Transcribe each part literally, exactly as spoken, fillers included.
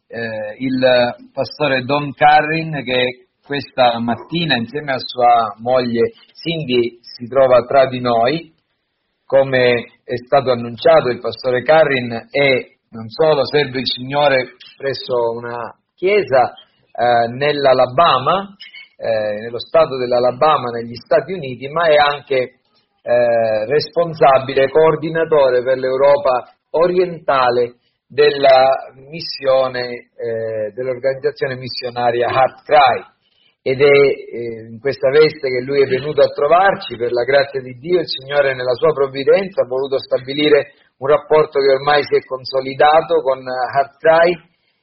eh, il pastore Don Carrin, che questa mattina insieme a sua moglie Cindy si trova tra di noi. Come è stato annunciato, il pastore Carrin è non solo serve il Signore presso una chiesa eh, nell'Alabama, eh, nello stato dell'Alabama, negli Stati Uniti, ma è anche eh, responsabile, coordinatore per l'Europa orientale della missione, eh, dell'organizzazione missionaria HeartCry. Ed è eh, in questa veste che lui è venuto a trovarci. Per la grazia di Dio, il Signore nella sua provvidenza ha voluto stabilire un rapporto che ormai si è consolidato con HeartCry,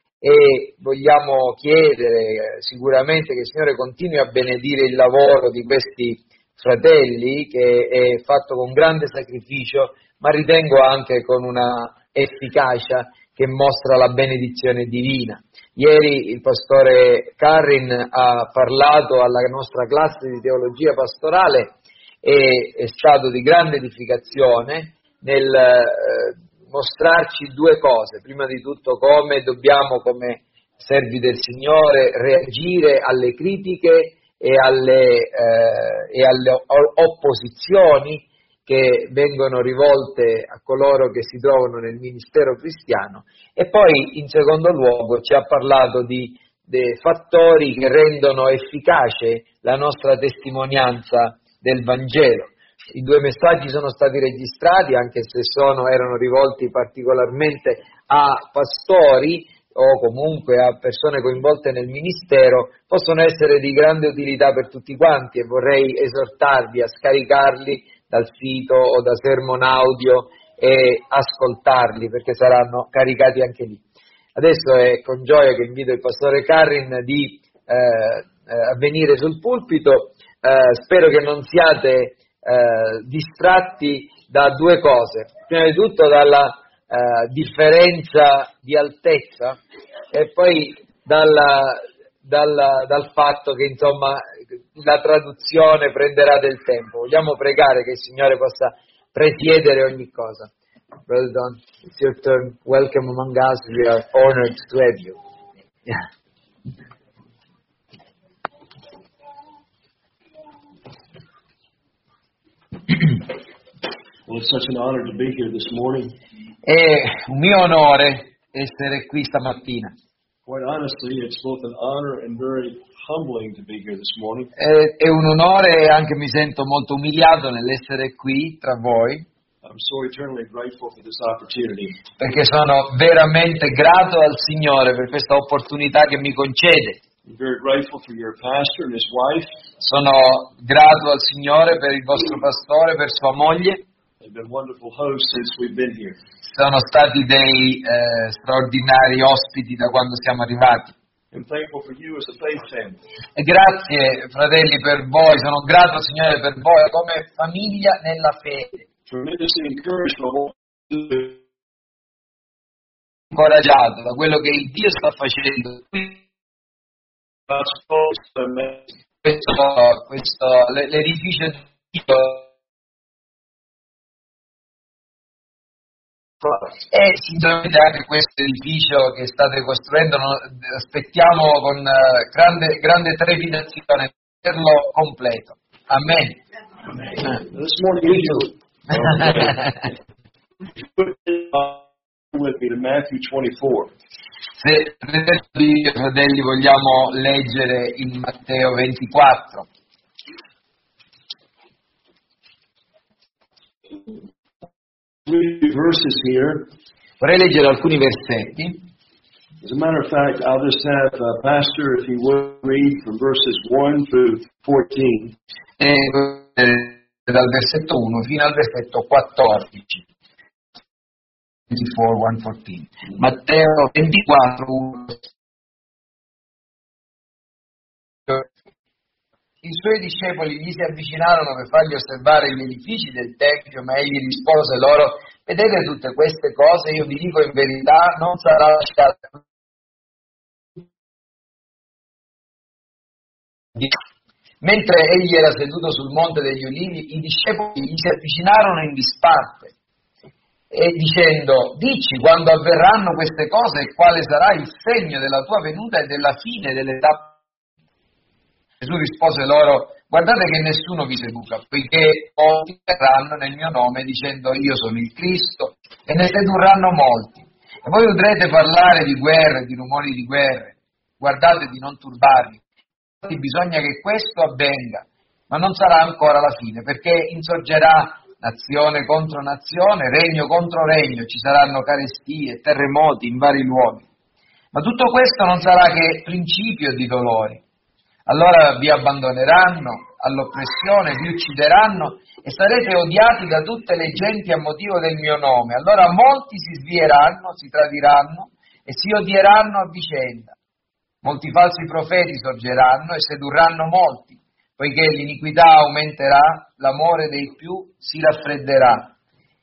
e vogliamo chiedere eh, sicuramente che il Signore continui a benedire il lavoro di questi fratelli, che è fatto con grande sacrificio, ma ritengo anche con una efficacia che mostra la benedizione divina. Ieri il pastore Carrin ha parlato alla nostra classe di teologia pastorale e è stato di grande edificazione nel eh, mostrarci due cose. Prima di tutto come dobbiamo, come servi del Signore, reagire alle critiche e alle, eh, e alle opposizioni che vengono rivolte a coloro che si trovano nel ministero cristiano, e poi in secondo luogo ci ha parlato di dei fattori che rendono efficace la nostra testimonianza del Vangelo. I due messaggi sono stati registrati, anche se sono, erano rivolti particolarmente a pastori o comunque a persone coinvolte nel ministero, possono essere di grande utilità per tutti quanti, e vorrei esortarvi a scaricarli dal sito o da sermon audio e ascoltarli, perché saranno caricati anche lì. Adesso è con gioia che invito il pastore Carrin di eh, eh, venire sul pulpito. Eh, spero che non siate eh, distratti da due cose. Prima di tutto dalla eh, differenza di altezza, e poi dalla, dalla, dal fatto che insomma la traduzione prenderà del tempo. Vogliamo pregare che il Signore possa presiedere ogni cosa. Brother Don, it's your turn. Welcome among us. We are honored to have you. Yeah. Well, it's such an honor to be here this morning. È un mio onore essere qui stamattina. Quite honestly, it's both an honor and very humbling to be here this morning. È, è un onore, e anche mi sento molto umiliato nell'essere qui tra voi. I'm so eternally grateful for this opportunity. Perché sono veramente grato al Signore per questa opportunità che mi concede. I'm very grateful for your pastor and his wife. Sono grato al Signore per il vostro pastore, per sua moglie. They've been wonderful hosts since we've been here. Sono stati dei eh, straordinari ospiti da quando siamo arrivati. I'm thankful for you as a faith family. E grazie, fratelli, per voi. Sono grato al Signore per voi come famiglia nella fede. Tremendously encouraged by what you do. Incoraggiato da quello che il Dio sta facendo. Questo, questo, l'edificio di Dio e sinceramente anche questo edificio che state costruendo aspettiamo con grande, grande trepidazione vederlo completo. Amen. Amen. This morning you with me to Matthew twenty-four. Se fratelli vogliamo leggere in Matteo ventiquattro. Verses here. Vorrei leggere alcuni versetti. As a matter of fact, I'll just have uh, Pastor, if he would, read from verses one through fourteen. E dal versetto uno fino al versetto quattordici. ventiquattro, uno, quattordici. Matteo ventiquattro, uno. I suoi discepoli gli si avvicinarono per fargli osservare gli edifici del Tempio, ma egli rispose loro: vedete tutte queste cose? Io vi dico in verità, non sarà lasciata. Mentre egli era seduto sul monte degli Ulivi, i discepoli gli si avvicinarono in disparte e dicendo: dici quando avverranno queste cose e quale sarà il segno della tua venuta e della fine dell'età. Gesù rispose loro: guardate che nessuno vi seduca, poiché molti verranno nel mio nome dicendo io sono il Cristo, e ne sedurranno molti. E voi udrete parlare di guerre, di rumori di guerre. Guardate di non turbarvi. Bisogna che questo avvenga, ma non sarà ancora la fine, perché insorgerà nazione contro nazione, regno contro regno, ci saranno carestie, terremoti in vari luoghi. Ma tutto questo non sarà che principio di dolori. Allora vi abbandoneranno all'oppressione, vi uccideranno e sarete odiati da tutte le genti a motivo del mio nome. Allora molti si svieranno, si tradiranno e si odieranno a vicenda. Molti falsi profeti sorgeranno e sedurranno molti, poiché l'iniquità aumenterà, l'amore dei più si raffredderà.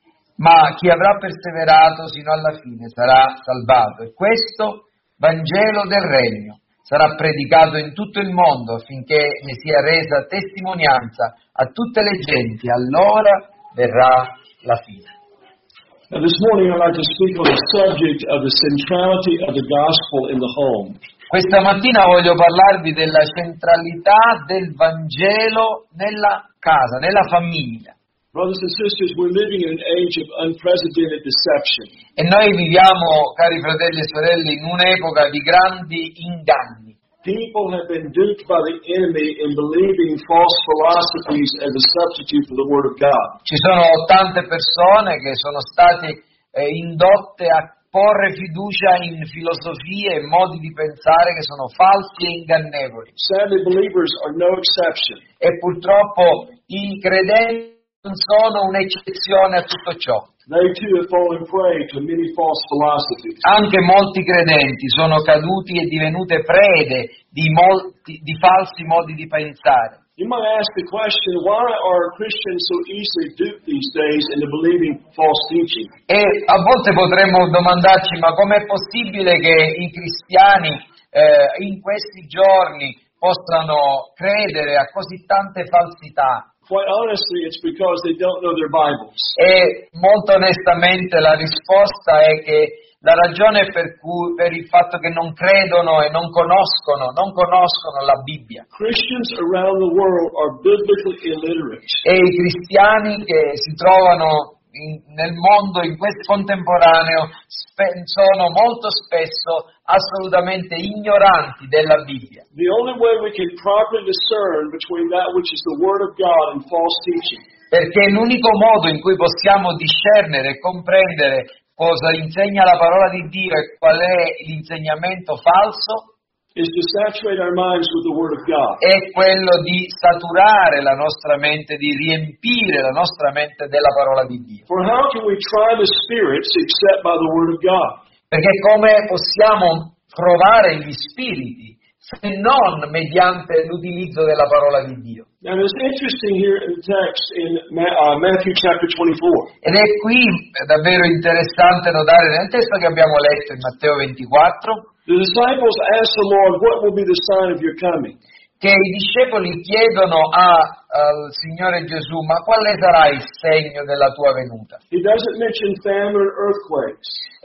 Ma chi avrà perseverato sino alla fine sarà salvato. E questo Vangelo del Regno sarà predicato in tutto il mondo affinché ne sia resa testimonianza a tutte le genti, allora verrà la fine. Now this morning I'd like to speak on the subject of the centrality of the gospel in the home. Questa mattina voglio parlarvi della centralità del Vangelo nella casa, nella famiglia. Brothers and sisters, we're living in an age of unprecedented deception. E noi viviamo, cari fratelli e sorelle, in un'epoca di grandi inganni. People have been duped by the enemy in believing false philosophies as a substitute for the Word of God. Ci sono tante persone che sono state eh, indotte a porre fiducia in filosofie e modi di pensare che sono falsi e ingannevoli. Sadly, believers are no exception. E purtroppo i credenti non sono un'eccezione a tutto ciò. They too have fallen prey to many false philosophies. Anche molti credenti sono caduti e divenute prede di molti di falsi modi di pensare. You might ask the question, why are Christians so easily duped these days into believing false teaching? E a volte potremmo domandarci, ma com'è possibile che i cristiani eh, in questi giorni possano credere a così tante falsità? Quite honestly, it's because they don't know their Bibles. E molto onestamente la risposta è che la ragione per cui per il fatto che non credono e non conoscono, non conoscono la Bibbia. Christians around the world are biblically illiterate. E i cristiani che si trovano in, nel mondo in questo contemporaneo spe, sono molto spesso assolutamente ignoranti della Bibbia. The only way we can properly discern between that which is the Word of God and false teaching. Perché l'unico modo in cui possiamo discernere e comprendere cosa insegna la parola di Dio e qual è l'insegnamento falso is to saturate our minds with the Word of God. È quello di saturare la nostra mente, di riempire la nostra mente della parola di Dio. For how can we try the spirits except by the Word of God? Perché come possiamo provare gli spiriti se non mediante l'utilizzo della parola di Dio? Now it's interesting here in the text in uh, Matthew chapter twenty-four. Ed è qui davvero interessante notare nel testo che abbiamo letto in Matteo ventiquattro. The disciples asked the Lord, what will be the sign of your coming? Che i discepoli chiedono a, al Signore Gesù, ma quale sarà il segno della tua venuta? He doesn't mention famine or earthquakes.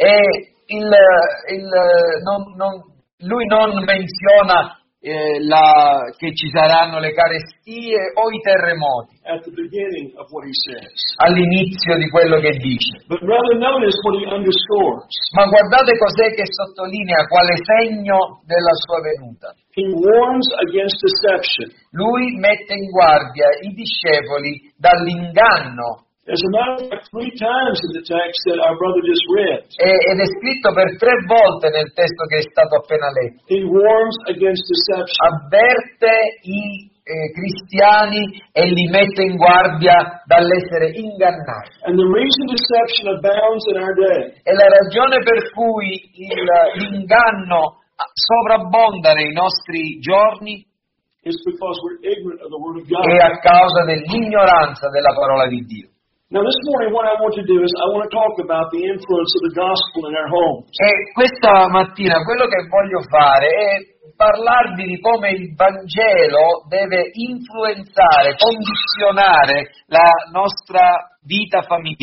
E il, il, non, non, lui non menziona eh, la, che ci saranno le carestie o i terremoti at the beginning of what he says. All'inizio di quello che dice. But rather notice what he underscores. Ma guardate cos'è che sottolinea, quale segno della sua venuta. He warns against deception. Lui mette in guardia i discepoli dall'inganno. As a matter of fact, three times in the text that our brother just read. Ed è scritto per tre volte nel testo che è stato appena letto. He warns against deception. Avverte i eh, cristiani e li mette in guardia dall'essere ingannati. And the reason deception abounds in our day. E la ragione per cui il, l'inganno sovrabbonda nei nostri giorni is because we're ignorant of the Word of God. è a causa dell'ignoranza della parola di Dio. Now this morning what I want to do is I want to talk about the influence of the gospel in our homes. E questa mattina quello che voglio fare è parlarvi di come il Vangelo deve influenzare, condizionare la nostra vita familiare.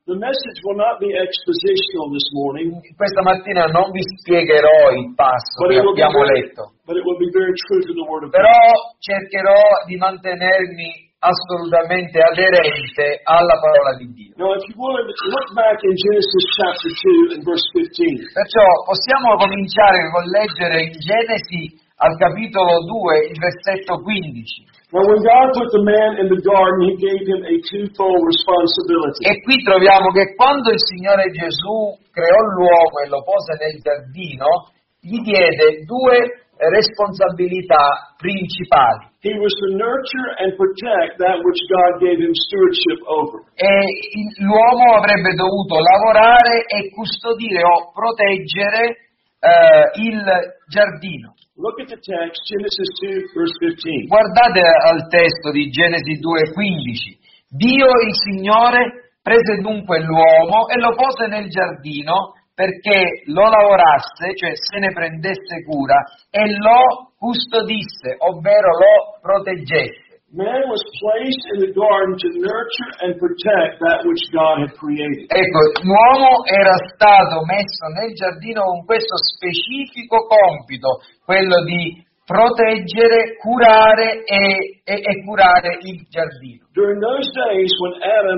The message will not be expositional this morning, Questa mattina non vi spiegherò il passo but che it will be abbiamo very, letto, but it will be very true to the Word of però God. cercherò di mantenermi assolutamente aderente alla parola di Dio. Now, if you would, look back in Genesis chapter two and verse fifteen. Perciò possiamo cominciare con leggere in Genesi al capitolo due, il versetto quindici. Now, when God put the man in the garden, He gave him a twofold responsibility. E qui troviamo che quando il Signore Gesù creò l'uomo e lo pose nel giardino, gli diede due responsabilità principali. He was to nurture and protect that which God gave him stewardship over. E il- l'uomo avrebbe dovuto lavorare e custodire o proteggere eh, il giardino. Look at the text, Genesis two, verse fifteen. Guardate al testo di Genesi due quindici. Dio il Signore prese dunque l'uomo e lo pose nel giardino perché lo lavorasse, cioè se ne prendesse cura, e lo custodisse, ovvero lo proteggesse. Man was placed in the garden to nurture and protect that which God had created. Ecco, l'uomo era stato messo nel giardino con questo specifico compito, quello di proteggere, curare e, e, e curare il giardino. During those days when Adam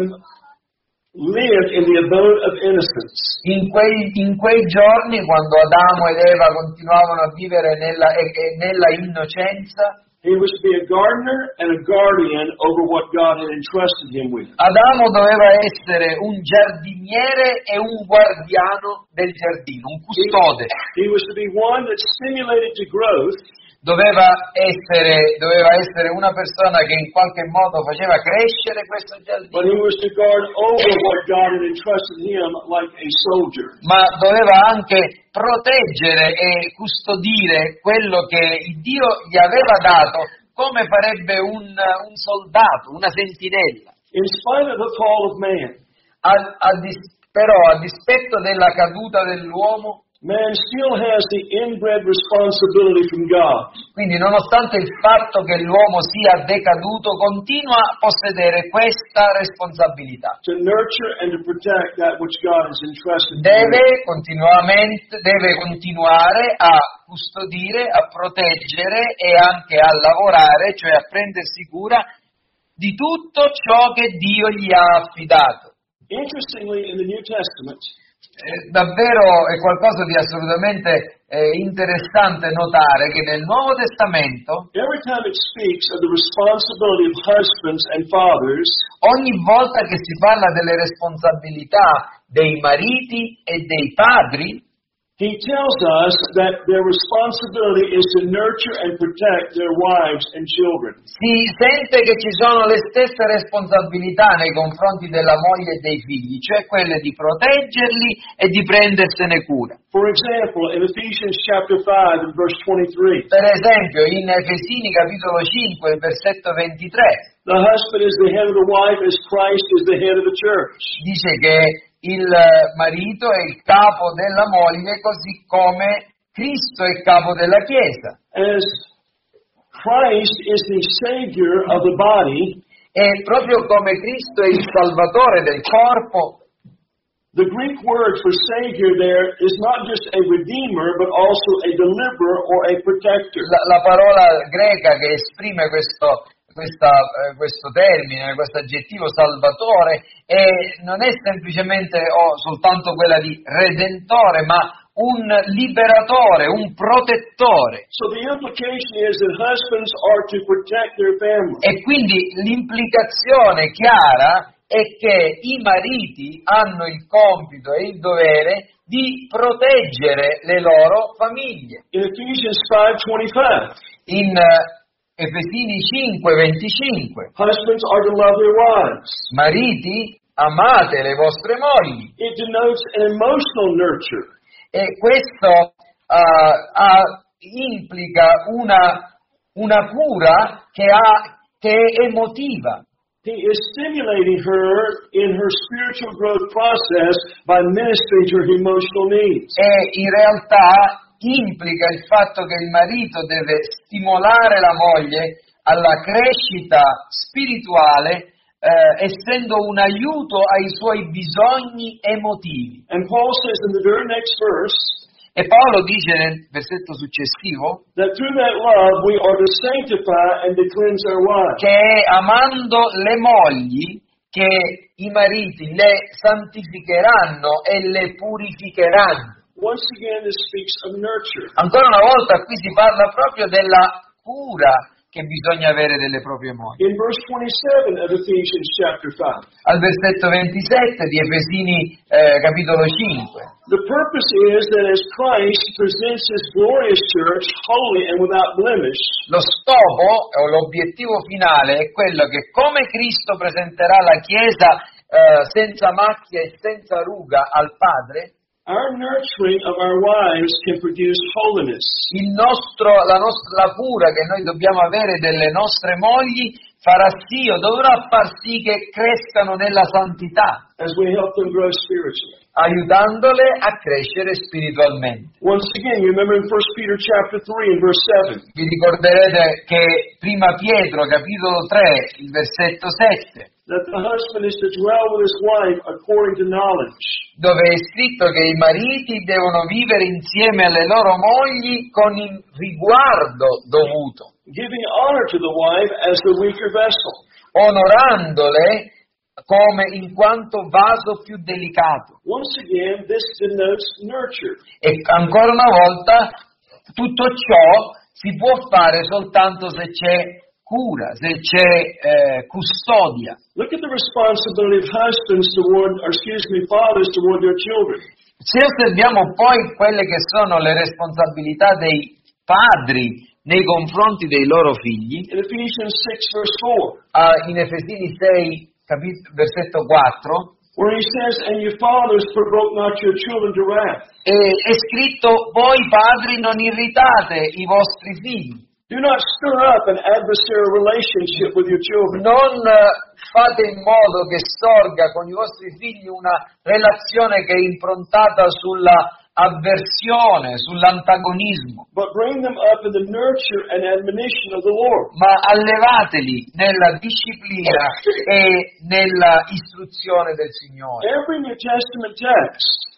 lived in the abode of innocence, In quei, in quei giorni, quando Adamo ed Eva continuavano a vivere nella, e, e nella innocenza, he was to be a gardener and a guardian over what God had entrusted him with. Adamo doveva essere un giardiniere e un guardiano del giardino, un custode. He was to be one that stimulated to growth, Doveva essere, doveva essere una persona che in qualche modo faceva crescere questo but giardino, he was to guard over what God had entrusted him like a soldier. ma doveva anche proteggere e custodire quello che Dio gli aveva dato, come farebbe un, un soldato, una sentinella. In spite of the fall of man, A, a dis- però a dispetto della caduta dell'uomo, man still has the inbred responsibility from God quindi nonostante il fatto che l'uomo sia decaduto, continua a possedere questa responsabilità. to nurture and to protect that which God has entrusted him with. Deve continuamente, deve continuare a custodire, a proteggere e anche a lavorare, cioè a prendersi cura di tutto ciò che Dio gli ha affidato. Interestingly, in the New Testament, Eh, davvero è qualcosa di assolutamente eh, interessante notare che nel Nuovo Testamento, every time it speaks of the responsibility of husbands and fathers, ogni volta che si parla delle responsabilità dei mariti e dei padri, he tells us that their responsibility is to nurture and protect their wives and children. si sente che ci sono le stesse responsabilità nei confronti della moglie e dei figli, cioè quelle di proteggerli e di prendersene cura. For example, in Ephesians chapter five and verse twenty-three, Per esempio, in Efesini capitolo cinque, versetto ventitré, the husband is the head of the wife as Christ is the head of the church. dice che il marito è il capo della moglie, così come Cristo è il capo della Chiesa. As Christ is the Savior of the body, E proprio come Cristo è il Salvatore del corpo, the Greek word for Savior there is not just a redeemer, but also a deliverer or a protector. la, la parola greca che esprime questo, questa, eh, questo termine, questo aggettivo salvatore, è, non è semplicemente o soltanto quella di redentore, ma un liberatore, un protettore. So the implication is that husbands are to protect their family. E quindi l'implicazione chiara è che i mariti hanno il compito e il dovere di proteggere le loro famiglie. In Ephesians five twenty-five, In eh, Efesini cinque venticinque, husbands are to love their wives. mariti, amate le vostre mogli. It denotes an emotional nurture. E questo uh, ha- implica una, una cura che, ha, che è emotiva. He is stimulating her in her spiritual growth process by ministering to her emotional needs. E in realtà implica il fatto che il marito deve stimolare la moglie alla crescita spirituale eh, essendo un aiuto ai suoi bisogni emotivi. And Paul says in the very next verse E Paolo dice nel versetto successivo that through that love we are to sanctify and to cleanse our wives. che amando le mogli, che i mariti le santificheranno e le purificheranno. Once again, this speaks of nurture. Ancora una volta qui si parla proprio della cura che bisogna avere delle proprie mogli. In verse twenty-seven of Ephesians chapter five, Al versetto ventisette di Efesini eh, capitolo cinque. the purpose is that as Christ presents his glorious church holy and without blemish, Lo scopo o l'obiettivo finale è quello che come Cristo presenterà la Chiesa eh, senza macchia e senza ruga al Padre, our nurturing of our wives can produce holiness. il nostro, la, nostra, la cura che noi dobbiamo avere delle nostre mogli farà sì o dovrà far sì che crescano nella santità, As we help them grow spiritually. aiutandole a crescere spiritualmente. Once again, you remember in First Peter chapter three and verse seven, Vi ricorderete che prima Pietro, capitolo tre, il versetto sette, that the husband is to dwell with his wife according to knowledge, dove è scritto che i mariti devono vivere insieme alle loro mogli con il riguardo dovuto, giving honor to the wife as the weaker vessel. onorandole come in quanto vaso più delicato. Once again, this denotes nurture. E ancora una volta, tutto ciò si può fare soltanto se c'è cura, se c'è eh, custodia. Look at the responsibility of husbands toward, or excuse me, fathers toward their children. Se osserviamo poi quelle che sono le responsabilità dei padri nei confronti dei loro figli, In Ephesians six verse four, ah, in Efesini sei, capit- versetto quattro, where he says, "And you fathers provoke not your children to wrath." è, è scritto: voi padri non irritate i vostri figli, Do not stir up an adversarial relationship with your children. non eh, fate in modo che sorga con i vostri figli una relazione che è improntata sulla avversione, sull'antagonismo, But bring them up in the nurture and admonition of the Lord. ma allevateli nella disciplina e nella istruzione del Signore. Every New Testament text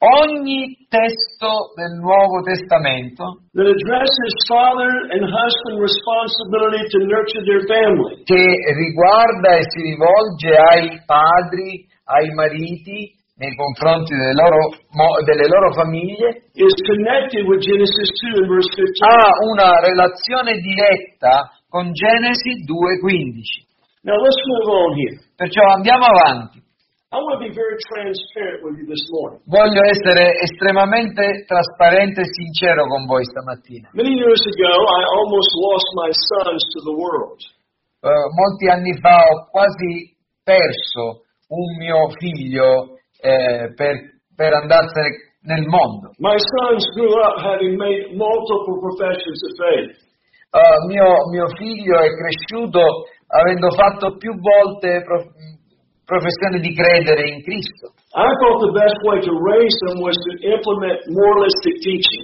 Ogni testo del Nuovo Testamento that addresses father and husband responsibility to nurture their family che riguarda e si rivolge ai padri, ai mariti, nei confronti delle loro, mo- delle loro famiglie, is connected with Genesis two and verse fifteen. ha una relazione diretta con Genesi due quindici. Now let's move on here. Perciò andiamo avanti. I want to be very transparent with you this morning. Voglio essere estremamente trasparente e sincero con voi stamattina. Many years ago, I almost lost my sons to the world. Eh, molti anni fa ho quasi perso un mio figlio eh, per, per andarsene nel mondo. My sons grew up having made multiple professions of faith. Eh, mio, mio figlio è cresciuto avendo fatto più volte prof- professione di credere in Cristo. I thought the best way to raise them was to implement moralistic teaching.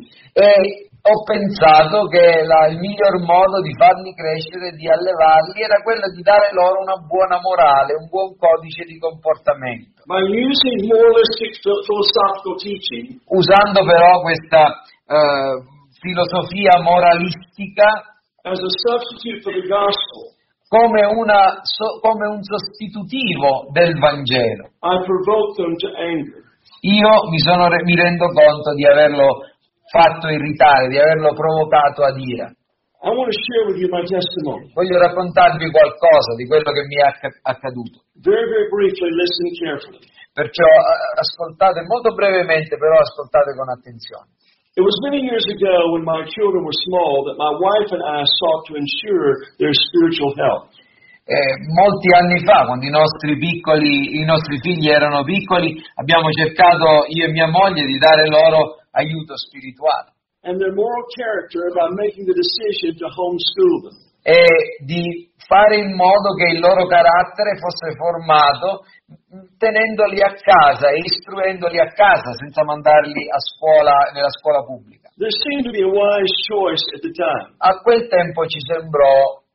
E ho pensato che la- il miglior modo di farli crescere, di allevarli, era quello di dare loro una buona morale, un buon codice di comportamento. By using moralistic phil- philosophical teaching, Usando però questa eh, filosofia moralistica as a substitute for the gospel, come, una, so- come un sostitutivo del Vangelo. I provoked them to anger. Io mi, sono, re- mi rendo conto di averlo fatto irritare, di averlo provocato ad ira. I want to share with you my testimony. Voglio raccontarvi qualcosa di quello che mi è acc- accaduto. Very, very briefly, listen carefully. Perciò eh, ascoltate molto brevemente, però ascoltate con attenzione. It was many years ago when my children were small that my wife and I sought to ensure their spiritual health. Eh, molti anni fa, quando i nostri piccoli, i nostri figli erano piccoli, abbiamo cercato, io e mia moglie, di dare loro aiuto spirituale And their moral character by making the decision to homeschool them. e di fare in modo che il loro carattere fosse formato tenendoli a casa e istruendoli a casa senza mandarli a scuola, nella scuola pubblica. There seemed to be a wise choice at the time. A quel tempo ci sembrò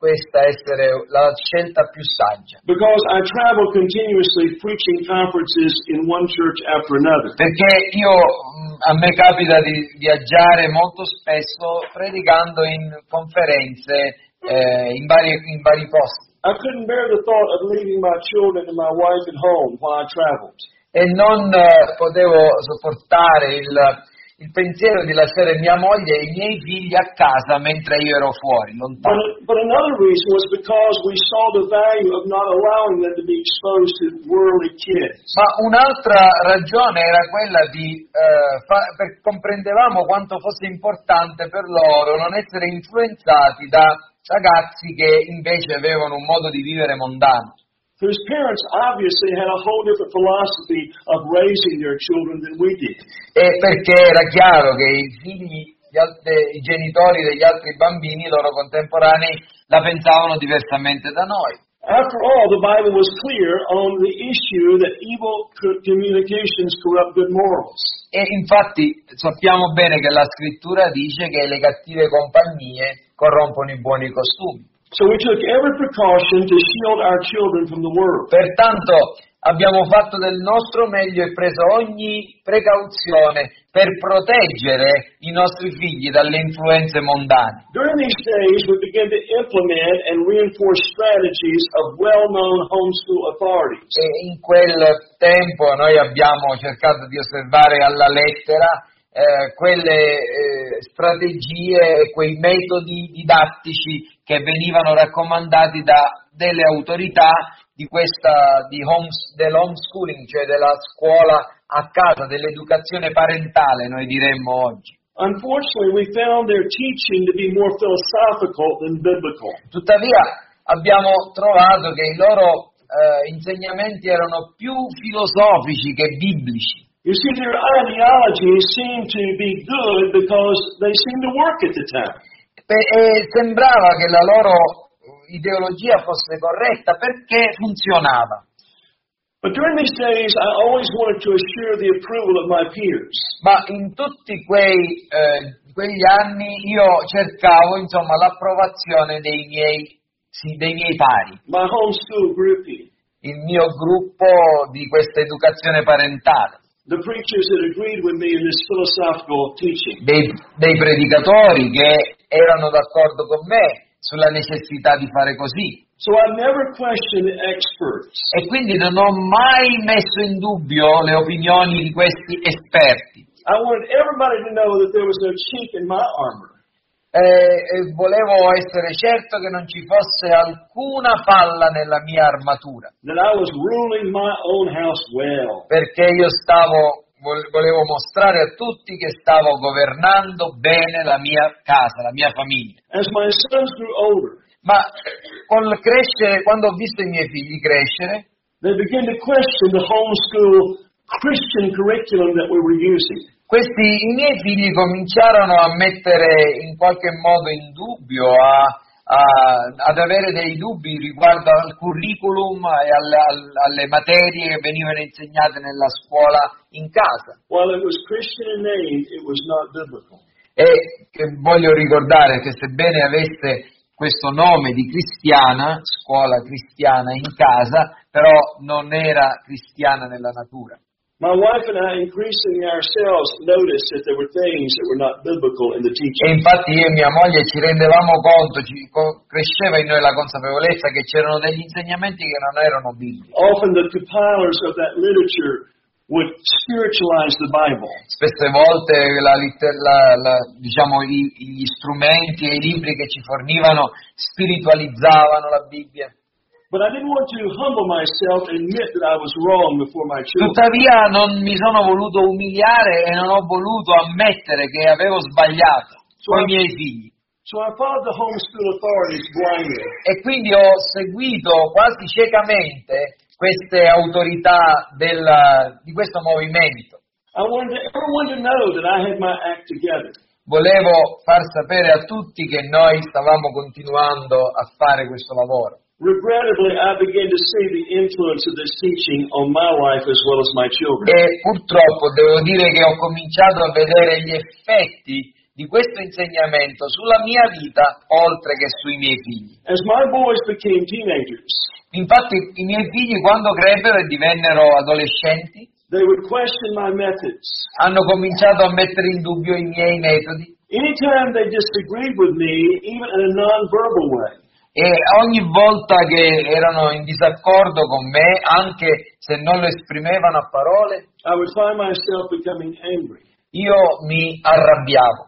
questa essere la scelta più saggia. Because I travel continuously preaching conferences in one church after another. Perché io, a me capita di viaggiare molto spesso predicando in conferenze eh, in, vari, in vari posti. I couldn't bear the thought of leaving my children and my wife at home while I traveled. E non eh, potevo sopportare il, il pensiero di lasciare mia moglie e i miei figli a casa mentre io ero fuori, lontano. But, but another reason was because we saw the value of not allowing them to be exposed to worldly kids. Ma un'altra ragione era quella di, eh, fa, per, comprendevamo quanto fosse importante per loro non essere influenzati da ragazzi che invece avevano un modo di vivere mondano. Whose parents obviously had a whole different philosophy of raising their children than we did. E perché era chiaro che i figli, gli altri, i genitori degli altri bambini, loro contemporanei, la pensavano diversamente da noi. After all, the Bible was clear on the issue that evil communications corrupt good morals. E infatti sappiamo bene che la scrittura dice che le cattive compagnie corrompono i buoni costumi. So we took every precaution to shield our children from the world. Pertanto abbiamo fatto del nostro meglio e preso ogni precauzione per proteggere i nostri figli dalle influenze mondane. During these days, we began to implement and reinforce strategies of well-known homeschool authorities. E in quel tempo noi abbiamo cercato di osservare alla lettera eh, quelle eh, strategie e quei metodi didattici che venivano raccomandati da delle autorità di questa di homes, dell'homeschooling, cioè della scuola a casa, dell'educazione parentale, noi diremmo oggi. Unfortunately, we found their teaching to be more philosophical than biblical. Tuttavia abbiamo trovato che i loro eh, insegnamenti erano più filosofici che biblici. You see, their ideologies seemed to be good because they seemed to work at the time. E sembrava che la loro ideologia fosse corretta perché funzionava. But during these days, I always wanted to assure the approval of my peers. Ma in tutti quei, eh, quegli anni io cercavo, insomma, l'approvazione dei miei, sì, dei miei pari. My homeschool groupie. Il mio gruppo di questa educazione parentale. The preachers that agreed with me in this philosophical teaching. Dei, dei predicatori che erano d'accordo con me sulla necessità di fare così. So I never questioned the experts. E quindi non ho mai messo in dubbio le opinioni di questi esperti. I wanted everybody to know that there was no chink in my armor. E, e volevo essere certo che non ci fosse alcuna falla nella mia armatura. That I was ruling my own house well. Perché io stavo, volevo mostrare a tutti che stavo governando bene la mia casa, la mia famiglia. As my sons grew older, ma col crescere, quando ho visto i miei figli crescere, they began to question the homeschool Christian curriculum that we were using. Questi i miei figli cominciarono a mettere in qualche modo in dubbio, a, a, ad avere dei dubbi riguardo al curriculum e alle, alle materie che venivano insegnate nella scuola in casa. While it was Christian in name, it was not biblical. E che voglio ricordare che sebbene avesse questo nome di cristiana, scuola cristiana in casa, però non era cristiana nella natura. My wife and I increasingly ourselves noticed that there were things that were not biblical in the teaching. E infatti io e mia moglie ci rendevamo conto, ci cresceva in noi la consapevolezza che c'erano degli insegnamenti che non erano biblici. Often the compilers of that literature would spiritualize the Bible. Spesse volte la, la, la, diciamo, i, gli strumenti e i libri che ci fornivano spiritualizzavano la Bibbia. But I didn't want to humble myself and admit that I was wrong before my children. Tuttavia non mi sono voluto umiliare e non ho voluto ammettere che avevo sbagliato so con i I, miei figli. So I followed the homeschool authorities blindly. E quindi ho seguito quasi ciecamente queste autorità del, di questo movimento. I wanted everyone to know that I had my act together. Volevo far sapere a tutti che noi stavamo continuando a fare questo lavoro. Regrettably, I began to see the influence of this teaching on my life as well as my children. E purtroppo devo dire che ho cominciato a vedere gli effetti di questo insegnamento sulla mia vita oltre che sui miei figli. As my boys became teenagers, Infatti i miei figli quando crebbero e divennero adolescenti they would question my methods. hanno cominciato a mettere in dubbio i miei metodi Anytime they disagreed with me, even in a non-verbal way, e ogni volta che erano in disaccordo con me, anche se non lo esprimevano a parole, I would find myself becoming angry. io mi arrabbiavo.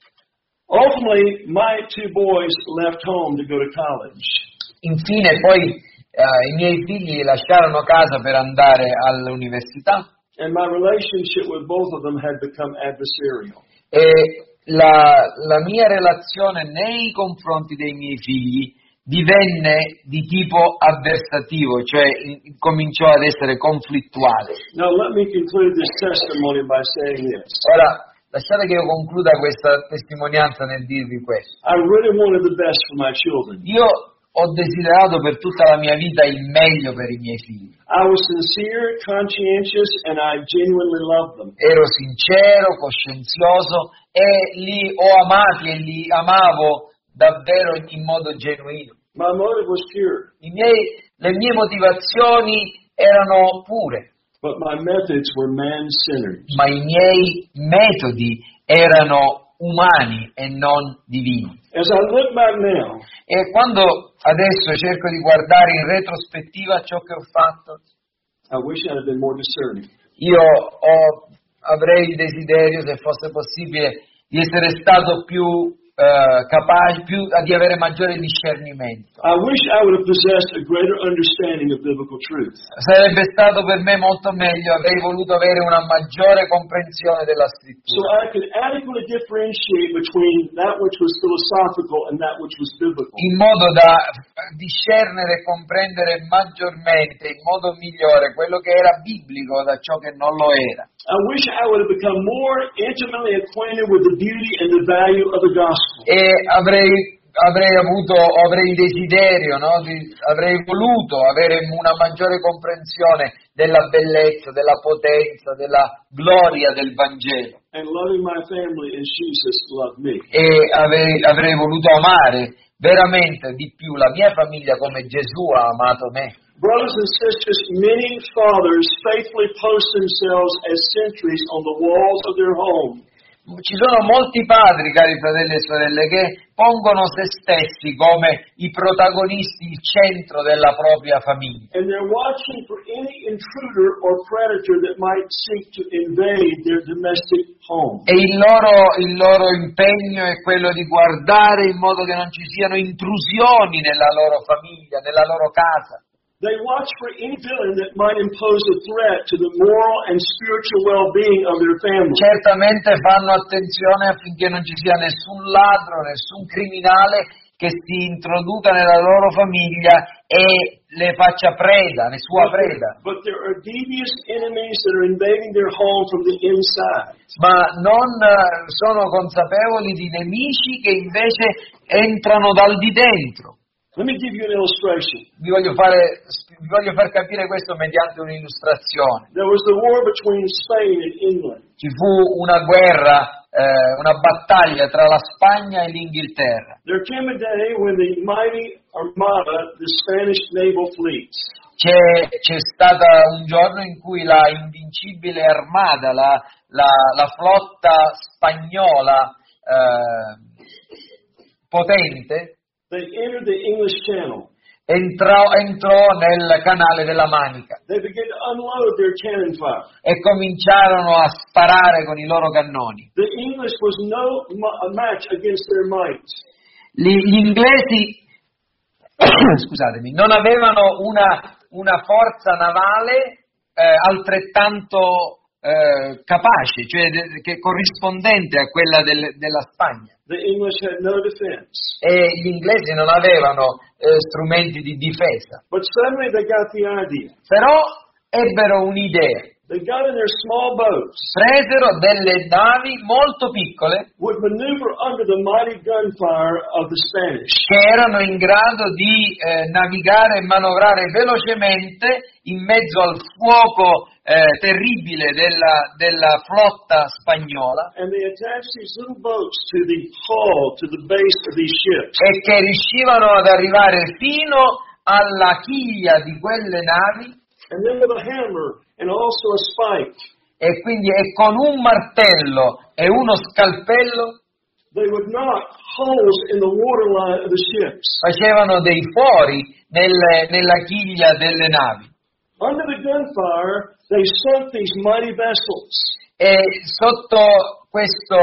Ultimately, my two boys left home to go to college. Infine poi eh, i miei figli lasciarono casa per andare all'università And my relationship with both of them had become adversarial. e la, la mia relazione nei confronti dei miei figli divenne di tipo avversativo, cioè in- cominciò ad essere conflittuale. Now, let me conclude this testimony by saying this. Ora, lasciate che io concluda questa testimonianza nel dirvi questo. I really wanted the best for my children. Io ho desiderato per tutta la mia vita il meglio per i miei figli. I was sincere, conscientious, and I genuinely loved them. Ero sincero, coscienzioso e li ho amati e li amavo davvero in modo genuino. My motive was pure, I miei, le mie motivazioni erano pure, but my methods were man-centered. ma i miei metodi erano umani e non divini. As I look back now, E quando adesso cerco di guardare in retrospettiva ciò che ho fatto, I wish I had been more discerning. io ho- avrei il desiderio, se fosse possibile, di essere stato più eh, capace, più, di avere maggiore discernimento. I wish I would have possessed a greater understanding of biblical truth. Sarebbe stato per me molto meglio, avrei voluto avere una maggiore comprensione della So scrittura, I could adequately differentiate between that which was philosophical and that which was biblical. in modo da discernere e comprendere maggiormente, in modo migliore, quello che era biblico da ciò che non lo era. I wish I would have become more intimately acquainted with the beauty and the value of the gospel. E avrei, avrei avuto, avrei desiderio, no? Di- avrei voluto avere una maggiore comprensione della bellezza, della potenza, della gloria del Vangelo. And loving my family as Jesus loved me. E avrei, avrei voluto amare veramente di più la mia famiglia come Gesù ha amato me. Brothers and sisters, many fathers faithfully post themselves as sentries on the walls of their home. Ci sono molti padri, cari fratelli e sorelle, che pongono se stessi come i protagonisti, il centro della propria famiglia. And they're watching for any intruder or predator that might seek to invade their domestic home. E il loro, il loro impegno è quello di guardare in modo che non ci siano intrusioni nella loro famiglia, nella loro casa. They watch for any villain that might impose a threat to the moral and spiritual well-being of their family. Certamente fanno attenzione affinché non ci sia nessun ladro, nessun criminale che si introduca nella loro famiglia e le faccia preda, le sua preda. But there are devious enemies that are invading their home from the inside. Ma non eh, sono consapevoli di nemici che invece entrano dal di dentro. Let me give you an illustration. Vi voglio, fare, vi voglio far capire questo mediante un'illustrazione. There was the war between Spain and England. Ci fu una guerra, eh, una battaglia tra la Spagna e l'Inghilterra. There came a day when the mighty Armada, the Spanish naval fleet, C'è, c'è stato un giorno in cui la invincibile armata, la, la, la flotta spagnola eh, potente, they entered the English Channel. entrò, entrò nel canale della Manica They began to unload their cannon fire. e cominciarono a sparare con i loro cannoni. The English was no ma- a match against their might. Gli, gli inglesi, scusatemi, non avevano una, una forza navale eh, altrettanto eh, capace, cioè de, che corrispondente a quella del, della Spagna. The English had no defense. E gli inglesi non avevano eh, strumenti di difesa, But suddenly they got the idea. però ebbero un'idea. They got in their small boats, presero delle navi molto piccole would maneuver under the mighty gunfire of the Spanish. che erano in grado di eh, navigare e manovrare velocemente in mezzo al fuoco eh, terribile della, della flotta spagnola, And they attached these little boats to the hull, to the base of these ships. e che riuscivano ad arrivare fino alla chiglia di quelle navi, And then with a hammer and also a spike, e quindi e con un martello e uno scalpello they would knock holes in the waterline of the ships. facevano dei fori nelle- nella chiglia delle navi. Under the gunfire, they sunk these mighty vessels. E sotto questo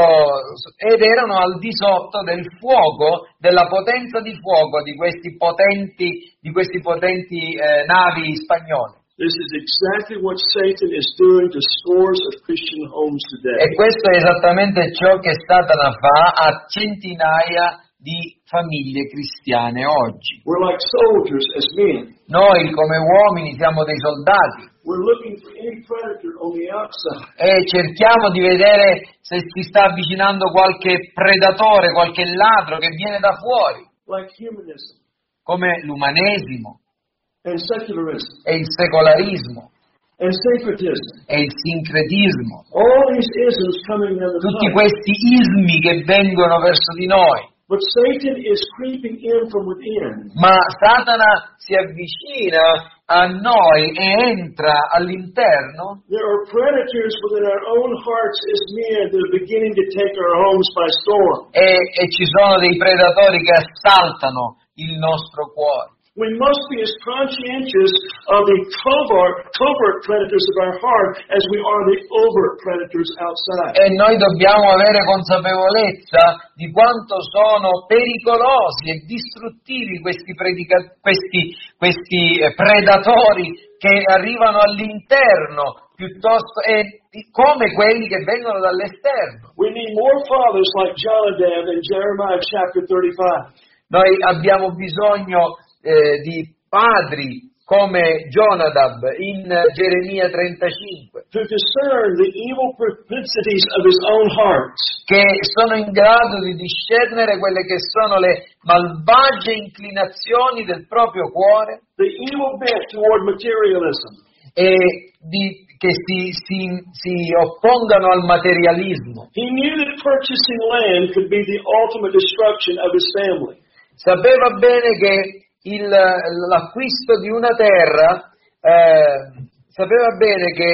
ed erano al di sotto del fuoco, della potenza di fuoco di questi potenti di questi potenti eh, navi spagnole. This is exactly what Satan is doing to scores of Christian homes today. E questo è esattamente ciò che Satana fa a centinaia di famiglie cristiane oggi. We're like soldiers as men. Noi come uomini siamo dei soldati We're looking for any predator on the outside. e cerchiamo di vedere se si sta avvicinando qualche predatore, qualche ladro che viene da fuori, Like humanism come l'umanesimo and secularism e il secolarismo and syncretism. e il sincretismo, All these isms coming down the tutti pipe. questi ismi che vengono verso di noi. But Satan is creeping in from within. Ma Satana si avvicina a noi e entra all'interno, There are predators within our own hearts as men that are beginning to take our homes by storm. e, e ci sono dei predatori che assaltano il nostro cuore. We must be as conscientious of the covert, covert predators of our heart as we are the overt predators outside. E noi dobbiamo avere consapevolezza di quanto sono pericolosi e distruttivi questi, predica- questi, questi eh, predatori che arrivano all'interno piuttosto e come quelli che vengono dall'esterno. We need more fathers like Jonadab in Jeremiah chapter thirty-five. Noi abbiamo bisogno eh, di padri come Jonadab in Geremia trentacinque, to discern the evil propensities of his own heart. che sono in grado di discernere quelle che sono le malvagie inclinazioni del proprio cuore The evil bent toward materialism. e di, che si, si, si oppongano al materialismo. He knew that purchasing land could be the ultimate destruction of his family. Sapeva bene che il, l'acquisto di una terra, eh, sapeva bene che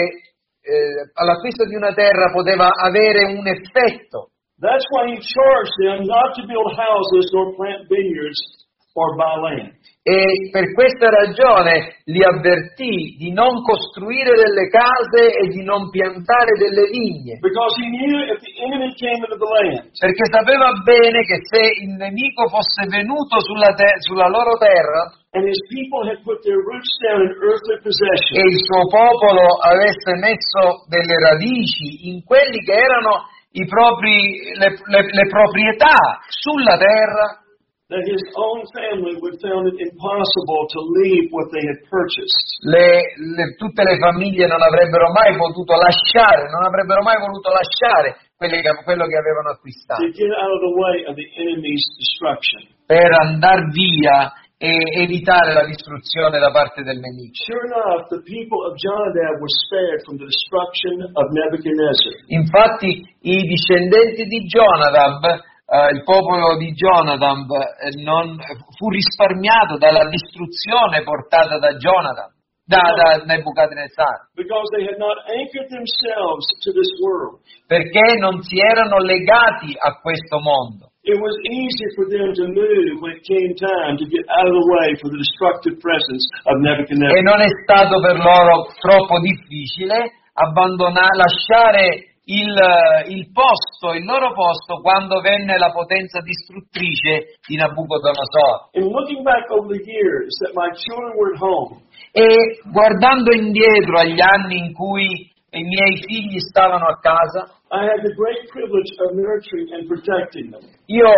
eh, all'acquisto di una terra poteva avere un effetto. That's why he charged them not to build houses nor plant vineyards or buy land. E per questa ragione li avvertì di non costruire delle case e di non piantare delle vigne, Because he knew if the enemy came into the land, perché sapeva bene che se il nemico fosse venuto sulla, te- sulla loro terra and his people had put their roots down in earthly e possessions, il suo popolo avesse messo delle radici in quelli che erano i propri, le, le, le proprietà sulla terra, that his own family would found it impossible to leave what they had purchased. le, le, tutte le famiglie non avrebbero mai potuto lasciare, non avrebbero mai voluto lasciare quelli che, quello che avevano acquistato, To get out of the way of the enemy's destruction. per andar via e evitare la distruzione da parte del nemico. Sure enough, the people of Jonadab were spared from the destruction of Nebuchadnezzar. Infatti i discendenti di Jonadab, eh, il popolo di Jonadab eh, non, fu risparmiato dalla distruzione portata da Jonadab, da, da Nebuchadnezzar, Because they had not anchored themselves to this world. perché non si erano legati a questo mondo. It was easy for them to move when it came time to get out of the way for the destructive presence of E Nebuchadnezzar. non è stato per loro troppo difficile abbandonare, lasciare il, il posto, il loro posto, quando venne la potenza distruttrice di Nabucodonosor. And looking back over the years that my children were at home, E guardando indietro agli anni in cui i miei figli stavano a casa, I had the great privilege of nurturing and protecting them. io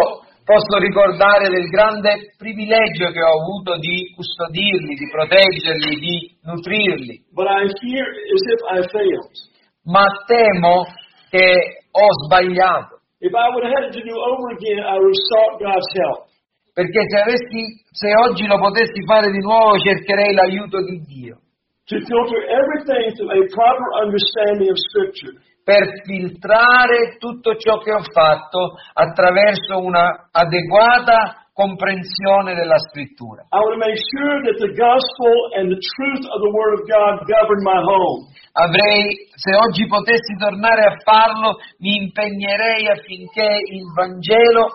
posso ricordare del grande privilegio che ho avuto di custodirli, di proteggerli, di nutrirli. But I fear as if I failed. Ma temo che ho sbagliato, If I would have had it to do over again, I would have sought God's help. perché se, avessi, se oggi lo potessi fare di nuovo cercherei l'aiuto di Dio To filter everything through a proper understanding of Scripture. per filtrare tutto ciò che ho fatto attraverso una adeguata comprensione della Scrittura. I would have made sure that the gospel and the truth of the Word of God governed my home. Avrei, se oggi potessi tornare a farlo, mi impegnerei affinché il Vangelo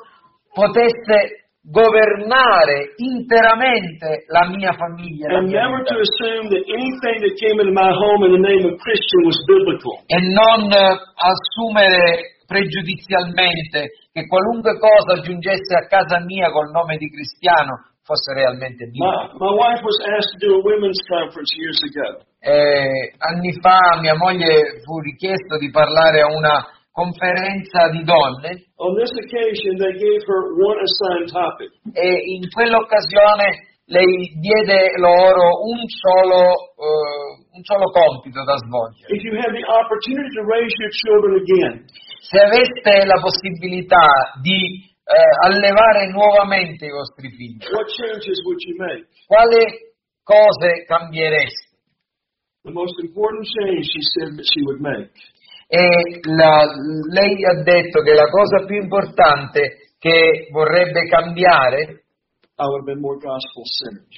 potesse governare interamente la mia famiglia. La And mia never vita. to assume that anything that came into my home in the name of Christian was biblical. E non eh, assumere pregiudizialmente che qualunque cosa giungesse a casa mia col nome di cristiano fosse realmente biblico. My, my wife was asked to do a women's conference years ago. Eh, anni fa mia moglie fu richiesto di parlare a una conferenza di donne On this occasion, they gave her one assigned topic. e in quell'occasione lei diede loro un solo, eh, un solo compito da svolgere. If you have the opportunity to raise your children again, Se aveste la possibilità di eh, allevare nuovamente i vostri figli, what changes would you make? quali cose cambiereste? The most important change she said that she would make E la, lei ha detto che la cosa più importante che vorrebbe cambiare I would have been more gospel centered.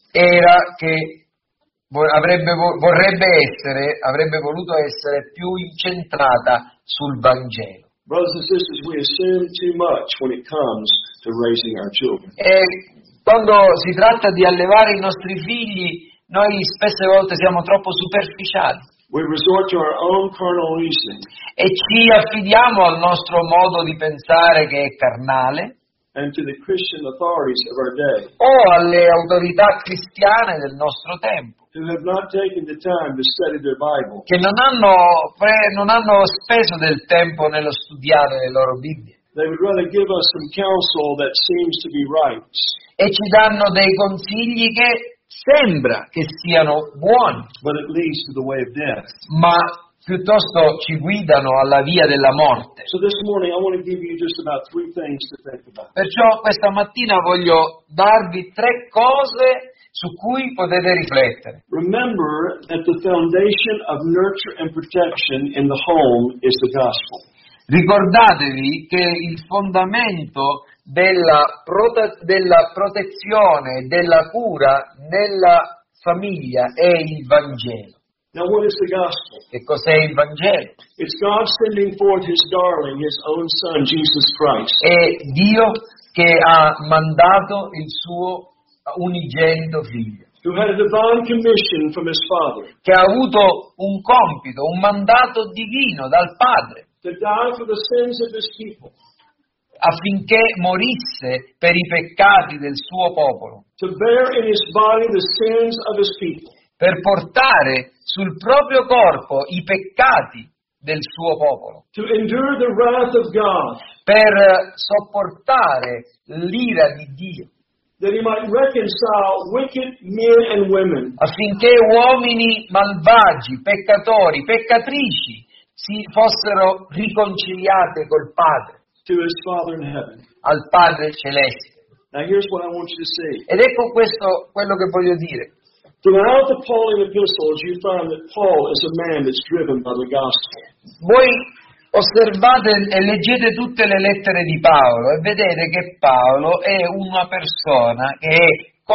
era che vo- avrebbe, vo- vorrebbe essere, avrebbe voluto essere più incentrata sul Vangelo. Brothers and sisters, we assume too much when it comes to raising our children. E quando si tratta di allevare i nostri figli, noi spesse volte siamo troppo superficiali We resort to our own carnal reasoning e ci affidiamo al nostro modo di pensare che è carnale and to the Christian authorities of our day o alle autorità cristiane del nostro tempo, who have not taken the time to study their Bible. che non hanno, pre- non hanno speso del tempo nello studiare le loro Bibbie They would rather give us some counsel that seems to be right e ci danno dei consigli che sembra che siano buoni, but it leads to the way of death. ma piuttosto ci guidano alla via della morte. So this morning, I want to give you just about three things to think about. Perciò questa mattina voglio darvi tre cose su cui potete riflettere. Remember that the foundation of nurture and protection in the home is the gospel. Ricordatevi che il fondamento della, prote- della protezione e della cura nella famiglia è il Vangelo. Now, what is the gospel? Che cos'è il Vangelo? It's God sending forth His darling, His own Son, Jesus Christ, È Dio che ha mandato il suo unigenito figlio, who had a divine commission from His Father che ha avuto un compito, un mandato divino dal Padre, to die for the sins of His people, affinché morisse per i peccati del suo popolo, to bear in His body the sins of His people, per portare sul proprio corpo i peccati del suo popolo, to endure the wrath of God, per sopportare l'ira di Dio, that He might reconcile wicked men and women affinché uomini malvagi, peccatori, peccatrici si fossero riconciliate col Padre, to His Father in heaven. al Padre celeste. Now, here's what I want you to see. Ed ecco questo quello che voglio dire. Throughout the Pauline epistles, you find that Paul is a man that's driven by the gospel. Voi osservate e leggete tutte le lettere di Paolo e vedete che Paolo è una persona che è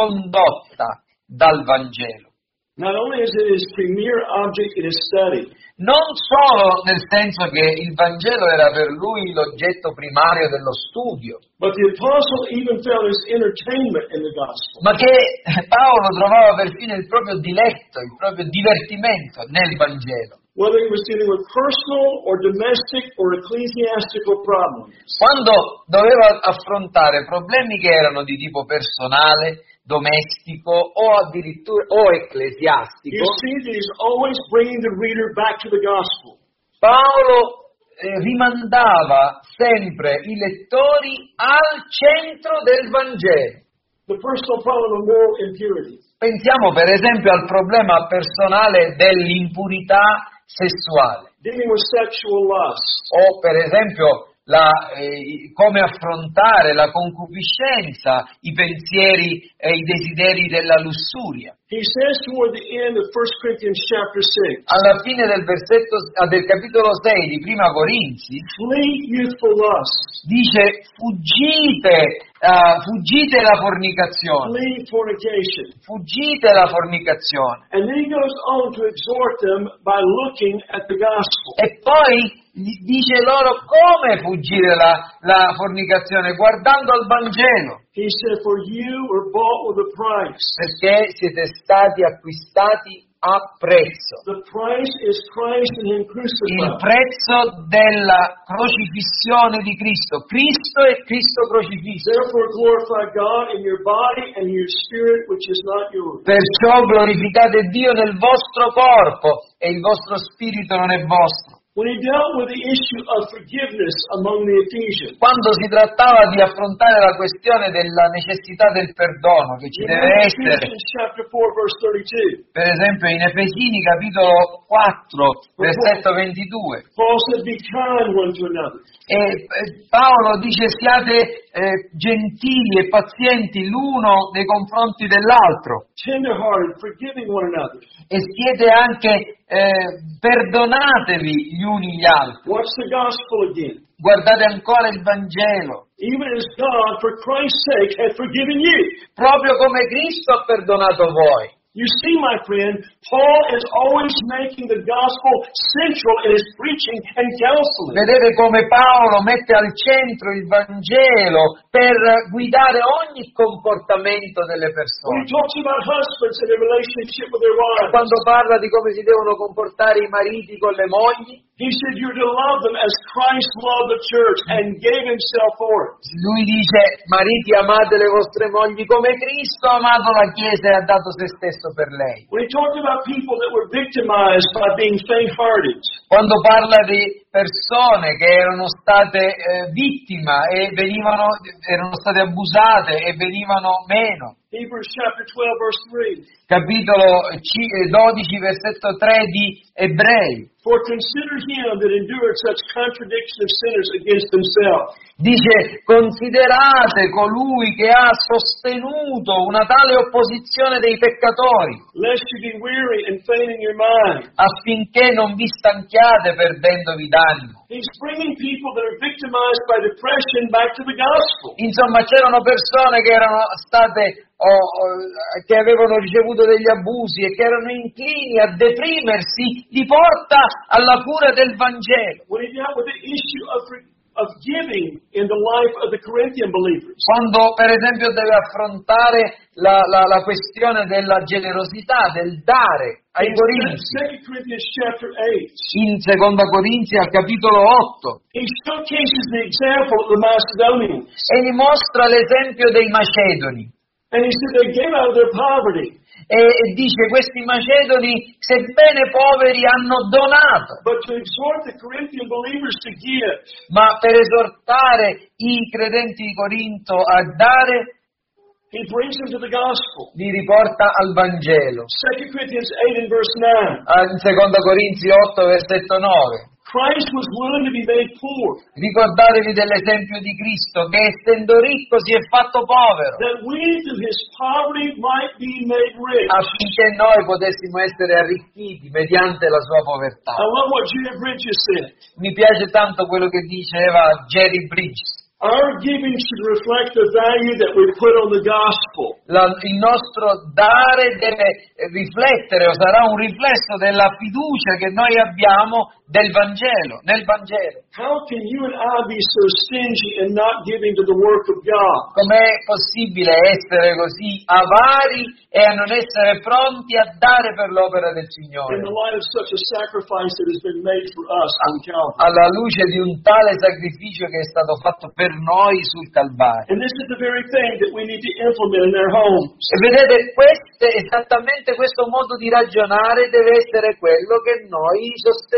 condotta dal Vangelo. Not only is it his premier object in his study, Non solo nel senso che il Vangelo era per lui l'oggetto primario dello studio, but the apostle even found his entertainment in the gospel. ma che Paolo trovava perfino il proprio diletto, il proprio divertimento nel Vangelo. Whether he was dealing with personal or domestic or ecclesiastical problems, Quando doveva affrontare problemi che erano di tipo personale, domestico o addirittura o ecclesiastico, you see that he's always bringing the reader back to the gospel. Paolo eh, rimandava sempre i lettori al centro del Vangelo. The personal problem of moral impurity. Pensiamo per esempio al problema personale dell'impurità sessuale, Dealing with sexual lust. o per esempio la, eh, come affrontare la concupiscenza, i pensieri e i desideri della lussuria. He says toward the end of First Corinthians chapter six, Alla fine del versetto ah, del capitolo sei di Prima Corinzi flee youthful lust, dice fuggite, ah, fuggite la fornicazione, flee fornication. fuggite la fornicazione. And then he goes on to exhort them by looking at the gospel. E poi gli dice loro come fuggire la, la fornicazione, guardando al Vangelo, He said, for you were bought with a price. perché siete stati acquistati a prezzo. The price is Christ and Him Il crucified. prezzo della crocifissione di Cristo, Cristo e Cristo crocifisso. Therefore glorify God in your body and your spirit, which is not yours. Perciò glorificate Dio nel vostro corpo e il vostro spirito non è vostro. When he dealt with the issue of forgiveness among the Ephesians, Quando si trattava di affrontare la questione della necessità del perdono che ci in deve essere, Ephesians chapter four, verse thirty-two, per esempio in Efesini capitolo quattro, versetto ventidue, Paul said, be kind one to another, e eh, Paolo dice siate eh, gentili e pazienti l'uno nei confronti dell'altro tenderhearted, forgiving one another. e siete anche eh, perdonatevi gli uni gli altri. Watch the gospel again. Guardate ancora il Vangelo, Even as God, for Christ's sake, had forgiven you. proprio come Cristo ha perdonato voi. You see, my friend, Paul is always making the gospel central in his preaching and counseling. Vedete come Paolo mette al centro il Vangelo per guidare ogni comportamento delle When persone. he talks about husbands and their relationship with their wives, Quando parla di come si devono comportare i mariti con le mogli, he said you're to love them as Christ loved the church and gave himself for it. lui dice: mariti, amate le vostre mogli come Cristo ha amato la Chiesa e ha dato se stesso per lei. When he talked about people that were victimized by being faint-hearted, Quando parla di persone che erano state eh, vittime e venivano, erano state abusate e venivano meno. Hebrews chapter twelve, verse three, Capitolo dodici, versetto tre di Ebrei. for consider him that endured such contradiction of sinners against himself, Dice: considerate colui che ha sostenuto una tale opposizione dei peccatori, lest you be weary and faint in your mind. affinché non vi stanchiate perdendovi d'animo. He's bringing people that are victimized by depression back to the gospel. Insomma, c'erano persone che erano state o, o, che avevano ricevuto degli abusi e che erano inclini a deprimersi, li porta alla cura del Vangelo. When he dealt with the issue of, of giving in the life of the Corinthian believers, Quando per esempio deve affrontare la, la, la questione della generosità, del dare ai in Corinzi, Second Corinthians chapter eight, in Seconda Corinzi al capitolo otto, he showcases the example of the Macedonians. e gli mostra l'esempio dei Macedoni. And he said they gave out of their poverty, E, e dice: questi Macedoni, sebbene poveri, hanno donato, but to exhort the Corinthian believers to give, ma per esortare i credenti di Corinto a dare, he brings them to the gospel. li riporta al Vangelo. Second Corinthians eight and verse nine. Ah, In Seconda Corinzi otto, versetto nove. Christ was willing to be made poor, Ricordatevi dell'esempio di Cristo, che essendo ricco si è fatto povero, that we through his poverty might be made rich. affinché noi potessimo essere arricchiti mediante la sua povertà. I love what Jerry Bridges said. Mi piace tanto quello che diceva Jerry Bridges. Our giving should reflect the value that we put on the gospel. La, il nostro dare deve riflettere, o sarà un riflesso della fiducia che noi abbiamo del Vangelo, nel Vangelo. How can you and I be so stingy in not giving to the work of God? Com'è possibile essere così avari e a non essere pronti a dare per l'opera del Signore? In the light of such a sacrifice that has been made for us on Calvary. Alla luce di un tale sacrificio che è stato fatto per noi sul Calvario. And this is the very thing that we need to implement in their homes. E vedete, questo, esattamente questo modo di ragionare deve essere quello che noi sosteniamo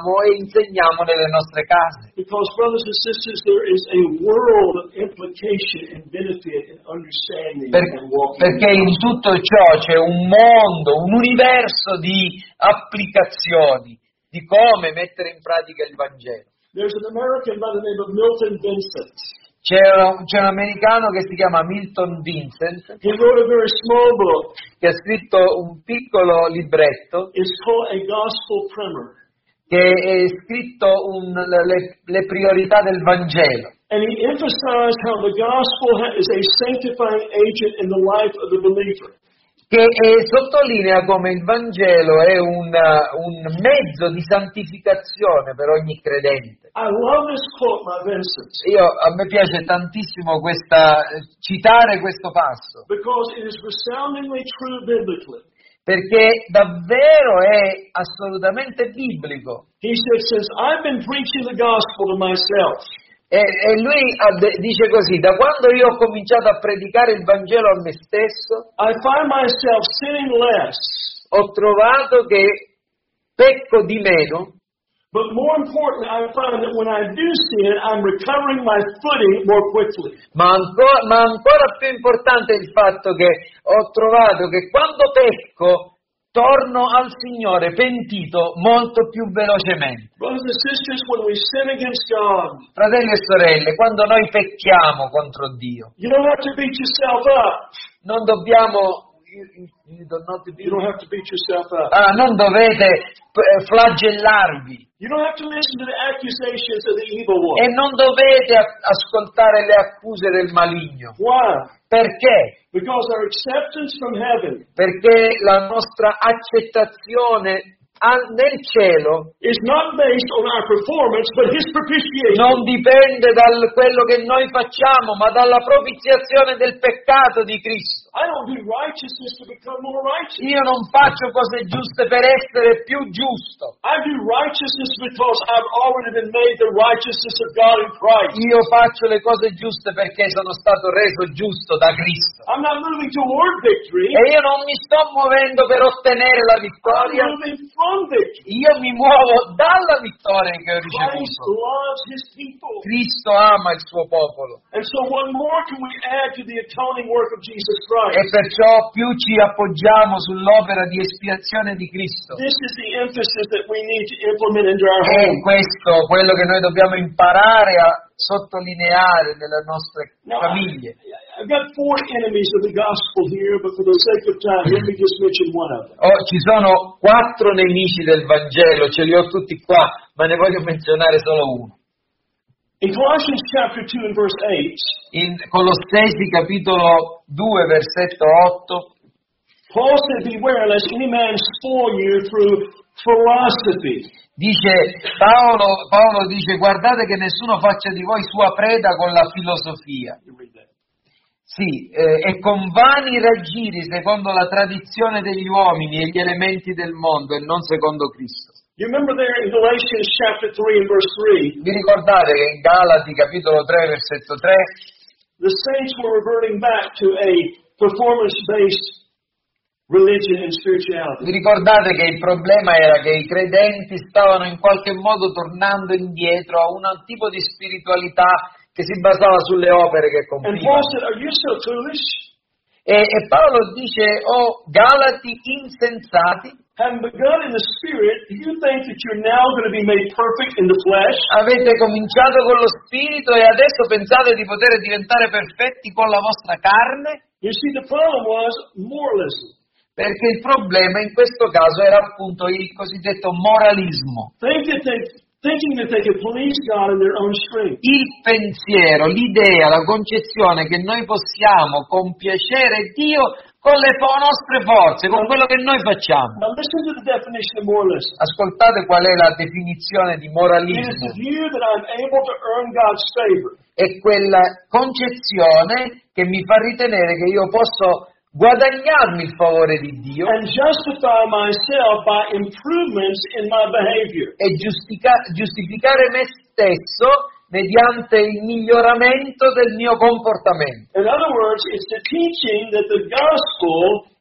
viviamo e insegniamo nelle nostre case. Because, brothers and sisters, there is a world of implication and benefit and understanding Per- and walking. perché in tutto ciò c'è un mondo, un universo di applicazioni, di come mettere in pratica il Vangelo. There's an American by the name of Milton Vincent. C'è un, c'è un americano che si chiama Milton Vincent, He wrote a very small book. che ha scritto un piccolo libretto It's called A Gospel Primer. che è scritto un, le, le priorità del Vangelo. And he emphasized how the gospel ha- is a sanctifying agent in the life of the believer. Che eh, sottolinea come il Vangelo è un, uh, un mezzo di santificazione per ogni credente. I love this quote by Vincent Io, a me piace tantissimo questa, citare questo passo, because it is resoundingly true biblically. perché davvero è assolutamente biblico. He said, since I've been preaching the gospel to myself, E, e lui ha de- dice così: da quando io ho cominciato a predicare il Vangelo a me stesso, I find myself sinning less, ho trovato che pecco di meno, but more importantly, I find that when I do sin, I'm recovering my footing more quickly. ma, anco- ma ancora più importante è il fatto che ho trovato che quando pecco torno al Signore pentito molto più velocemente. Brothers and sisters, when we sin against God, Fratelli e sorelle, quando noi pecchiamo contro Dio, you don't have to beat yourself up. non dobbiamo... you- you don't know to be- You don't have to beat yourself up. Ah, non dovete eh, flagellarvi You don't have to listen to the accusations of the evil e one. non dovete a- ascoltare le accuse del maligno. Why? Perché? Because our acceptance from heaven Perché la nostra accettazione al- nel cielo is not based on our performance, but His propitiation. non dipende da quello che noi facciamo, ma dalla propiziazione del peccato di Cristo. I don't do righteousness to become more righteous. Io non faccio cose giuste per essere più giusto. I do righteousness because I've already been made the righteousness of God in Christ. Io faccio le cose giuste perché sono stato reso giusto da Cristo. I'm not moving toward victory. E io non mi sto muovendo per ottenere la I'm vittoria, moving from victory. io mi muovo dalla vittoria che ho Christ ricevuto. loves His people. Cristo ama il suo popolo And so what more can we add to the atoning work of Jesus e Christ? perciò più ci appoggiamo sull'opera di espiazione di Cristo. This is the emphasis that we need to implement into our È home. questo quello che noi dobbiamo imparare a sottolineare nelle nostre Now, I- famiglie. I've got four enemies of the gospel here, but for the sake of time, let me just mention one of them. Oh, ci sono quattro nemici del Vangelo, ce li ho tutti qua, ma ne voglio menzionare solo uno. In Colossians chapter two and verse eight, In Colossesi capitolo due, versetto otto, Paul said, beware lest any man spoil you through philosophy. dice Paolo, Paolo dice: guardate che nessuno faccia di voi sua preda con la filosofia. You read that. Sì, eh, e con vani raggiri secondo la tradizione degli uomini e gli elementi del mondo e non secondo Cristo. You remember there in Galatians chapter three and verse three, Vi ricordate che in Galati capitolo tre, versetto tre, the saints were reverting back to a performance-based religion and spirituality. vi ricordate che il problema era che i credenti stavano in qualche modo tornando indietro a un tipo di spiritualità che si basava sulle opere che And Paul compivano. said, are you so foolish? E, e Paolo dice: oh Galati insensati, Having begun in the spirit, do you think that you're now going to be made perfect in the flesh? avete cominciato con lo spirito e adesso pensate di poter diventare perfetti con la vostra carne? You see, the problem was moralism. Perché il problema in questo caso era appunto il cosiddetto moralismo. Think that they, thinking that they could please God in their own strength. Il pensiero, l'idea, la concezione che noi possiamo compiacere Dio con le fo- nostre forze, con quello che noi facciamo. Now listen to the definition of moralism. Ascoltate qual è la definizione di It is moralismo. the view that I'm able to earn God's favor. È quella concezione che mi fa ritenere che io posso guadagnarmi il favore di Dio And justify myself by improvements in my behavior. e giustica- giustificare me stesso mediante il miglioramento del mio comportamento. In other words, it's the teaching that the gospel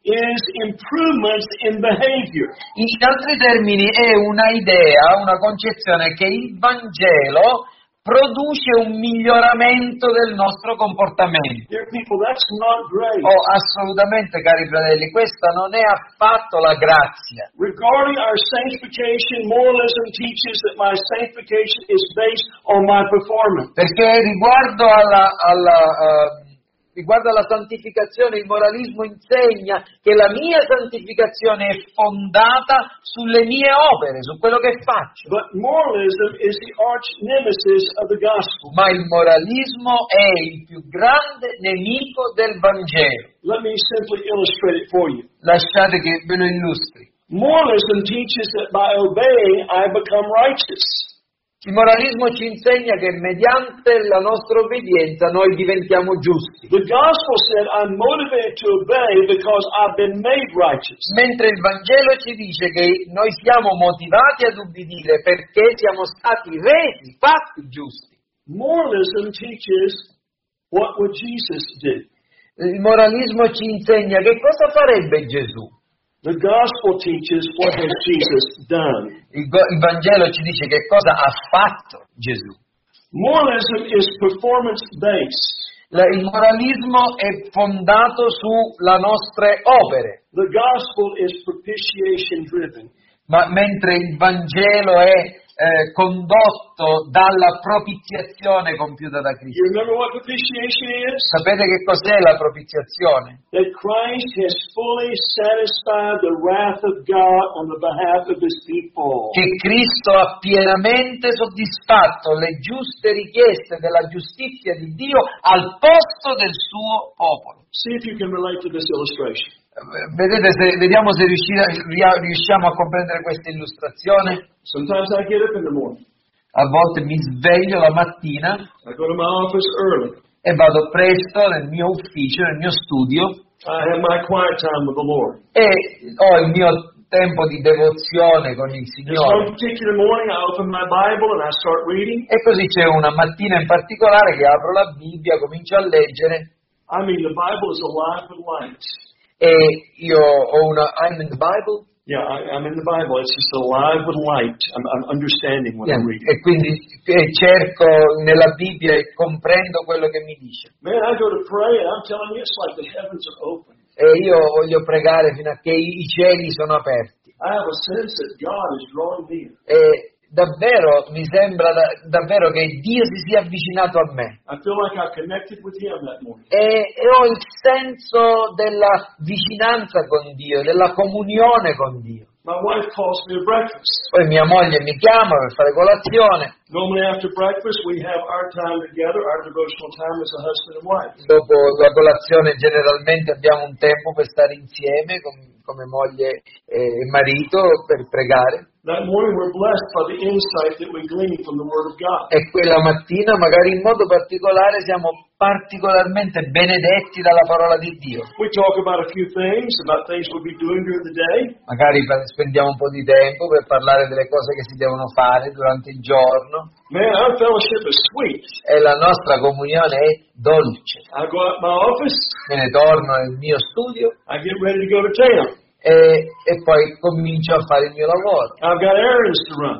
is improvements in behavior. In altri termini è una idea, una concezione che il Vangelo produce un miglioramento del nostro comportamento. Dear people, that's not grace. Oh, assolutamente, cari fratelli, questa non è affatto la grazia. Regarding our sanctification, moralism teaches that my sanctification is based on my performance. Perché riguardo alla, alla, uh, riguardo alla santificazione, il moralismo insegna che la mia santificazione è fondata sulle mie opere, su quello che faccio. But moralism is the arch nemesis of the gospel. Ma il moralismo è il più grande nemico del Vangelo. Let me simply illustrate it for you. Lasciate che ve lo illustri. Moralism teaches that by obeying I become righteous. Il moralismo ci insegna che mediante la nostra obbedienza noi diventiamo giusti. The gospel said I'm motivated to obey because I've been made righteous. Mentre il Vangelo ci dice che noi siamo motivati ad ubbidire perché siamo stati resi, fatti giusti. Moralism teaches what would Jesus do. Il moralismo ci insegna che cosa farebbe Gesù. The gospel teaches what has Jesus done. Il, go- il Vangelo ci dice che cosa ha fatto Gesù. Moralism is performance-based. La- il moralismo è fondato sulle nostre opere, The gospel is propitiation-driven. ma mentre il Vangelo è eh, condotto dalla propiziazione compiuta da You Cristo. remember what propitiation is? Sapete che cos'è la propiziazione? That Christ has fully satisfied the wrath of God on the behalf of His people. Che Cristo ha pienamente soddisfatto le giuste richieste della giustizia di Dio al posto del suo popolo. See if you can relate to this illustration. Vedete, se, vediamo se riuscire- ria- riusciamo a comprendere questa illustrazione. Sometimes I get up in the morning. A volte mi sveglio la mattina I go to my office early. e vado presto nel mio ufficio, nel mio studio, I have my quiet time with the Lord. e ho il mio tempo di devozione con il This Signore. one particular morning, I open my Bible and I start reading. E così c'è una mattina in particolare che apro la Bibbia, comincio a leggere, I mean, the Bible is alive with light. e io ho una I'm in the Bible, Yeah, I, I'm in the Bible. It's just alive with light. I'm, I'm understanding what yeah, I'm reading. e quindi eh, cerco nella Bibbia e comprendo quello che mi dice. Man, I go to pray and I'm telling you, it's like the heavens are open. E io voglio pregare fino a che i cieli sono aperti. I have a sense that God is drawing near. E davvero mi sembra da- davvero che Dio si sia avvicinato a me. I feel like I connected with Him that morning. E, e ho il senso della vicinanza con Dio, della comunione con Dio. My wife calls me to breakfast. Poi mia moglie mi chiama per fare colazione. Normally after breakfast, we have our time together, our devotional time as a husband and wife. Dopo la colazione generalmente abbiamo un tempo per stare insieme com- come moglie e marito per pregare. That morning we're blessed by the insight that we glean from the Word of God. E quella mattina magari in modo particolare siamo particolarmente benedetti dalla parola di Dio. We talk about a few things, about things we'll be doing during the day. Magari pa- spendiamo un po' di tempo per parlare delle cose che si devono fare durante il giorno. Man, our fellowship is sweet. E la nostra comunione è dolce. I go out my office, Me ne torno nel mio studio I get ready to go to town. e, e poi comincio a fare il mio lavoro. I've got errands to run.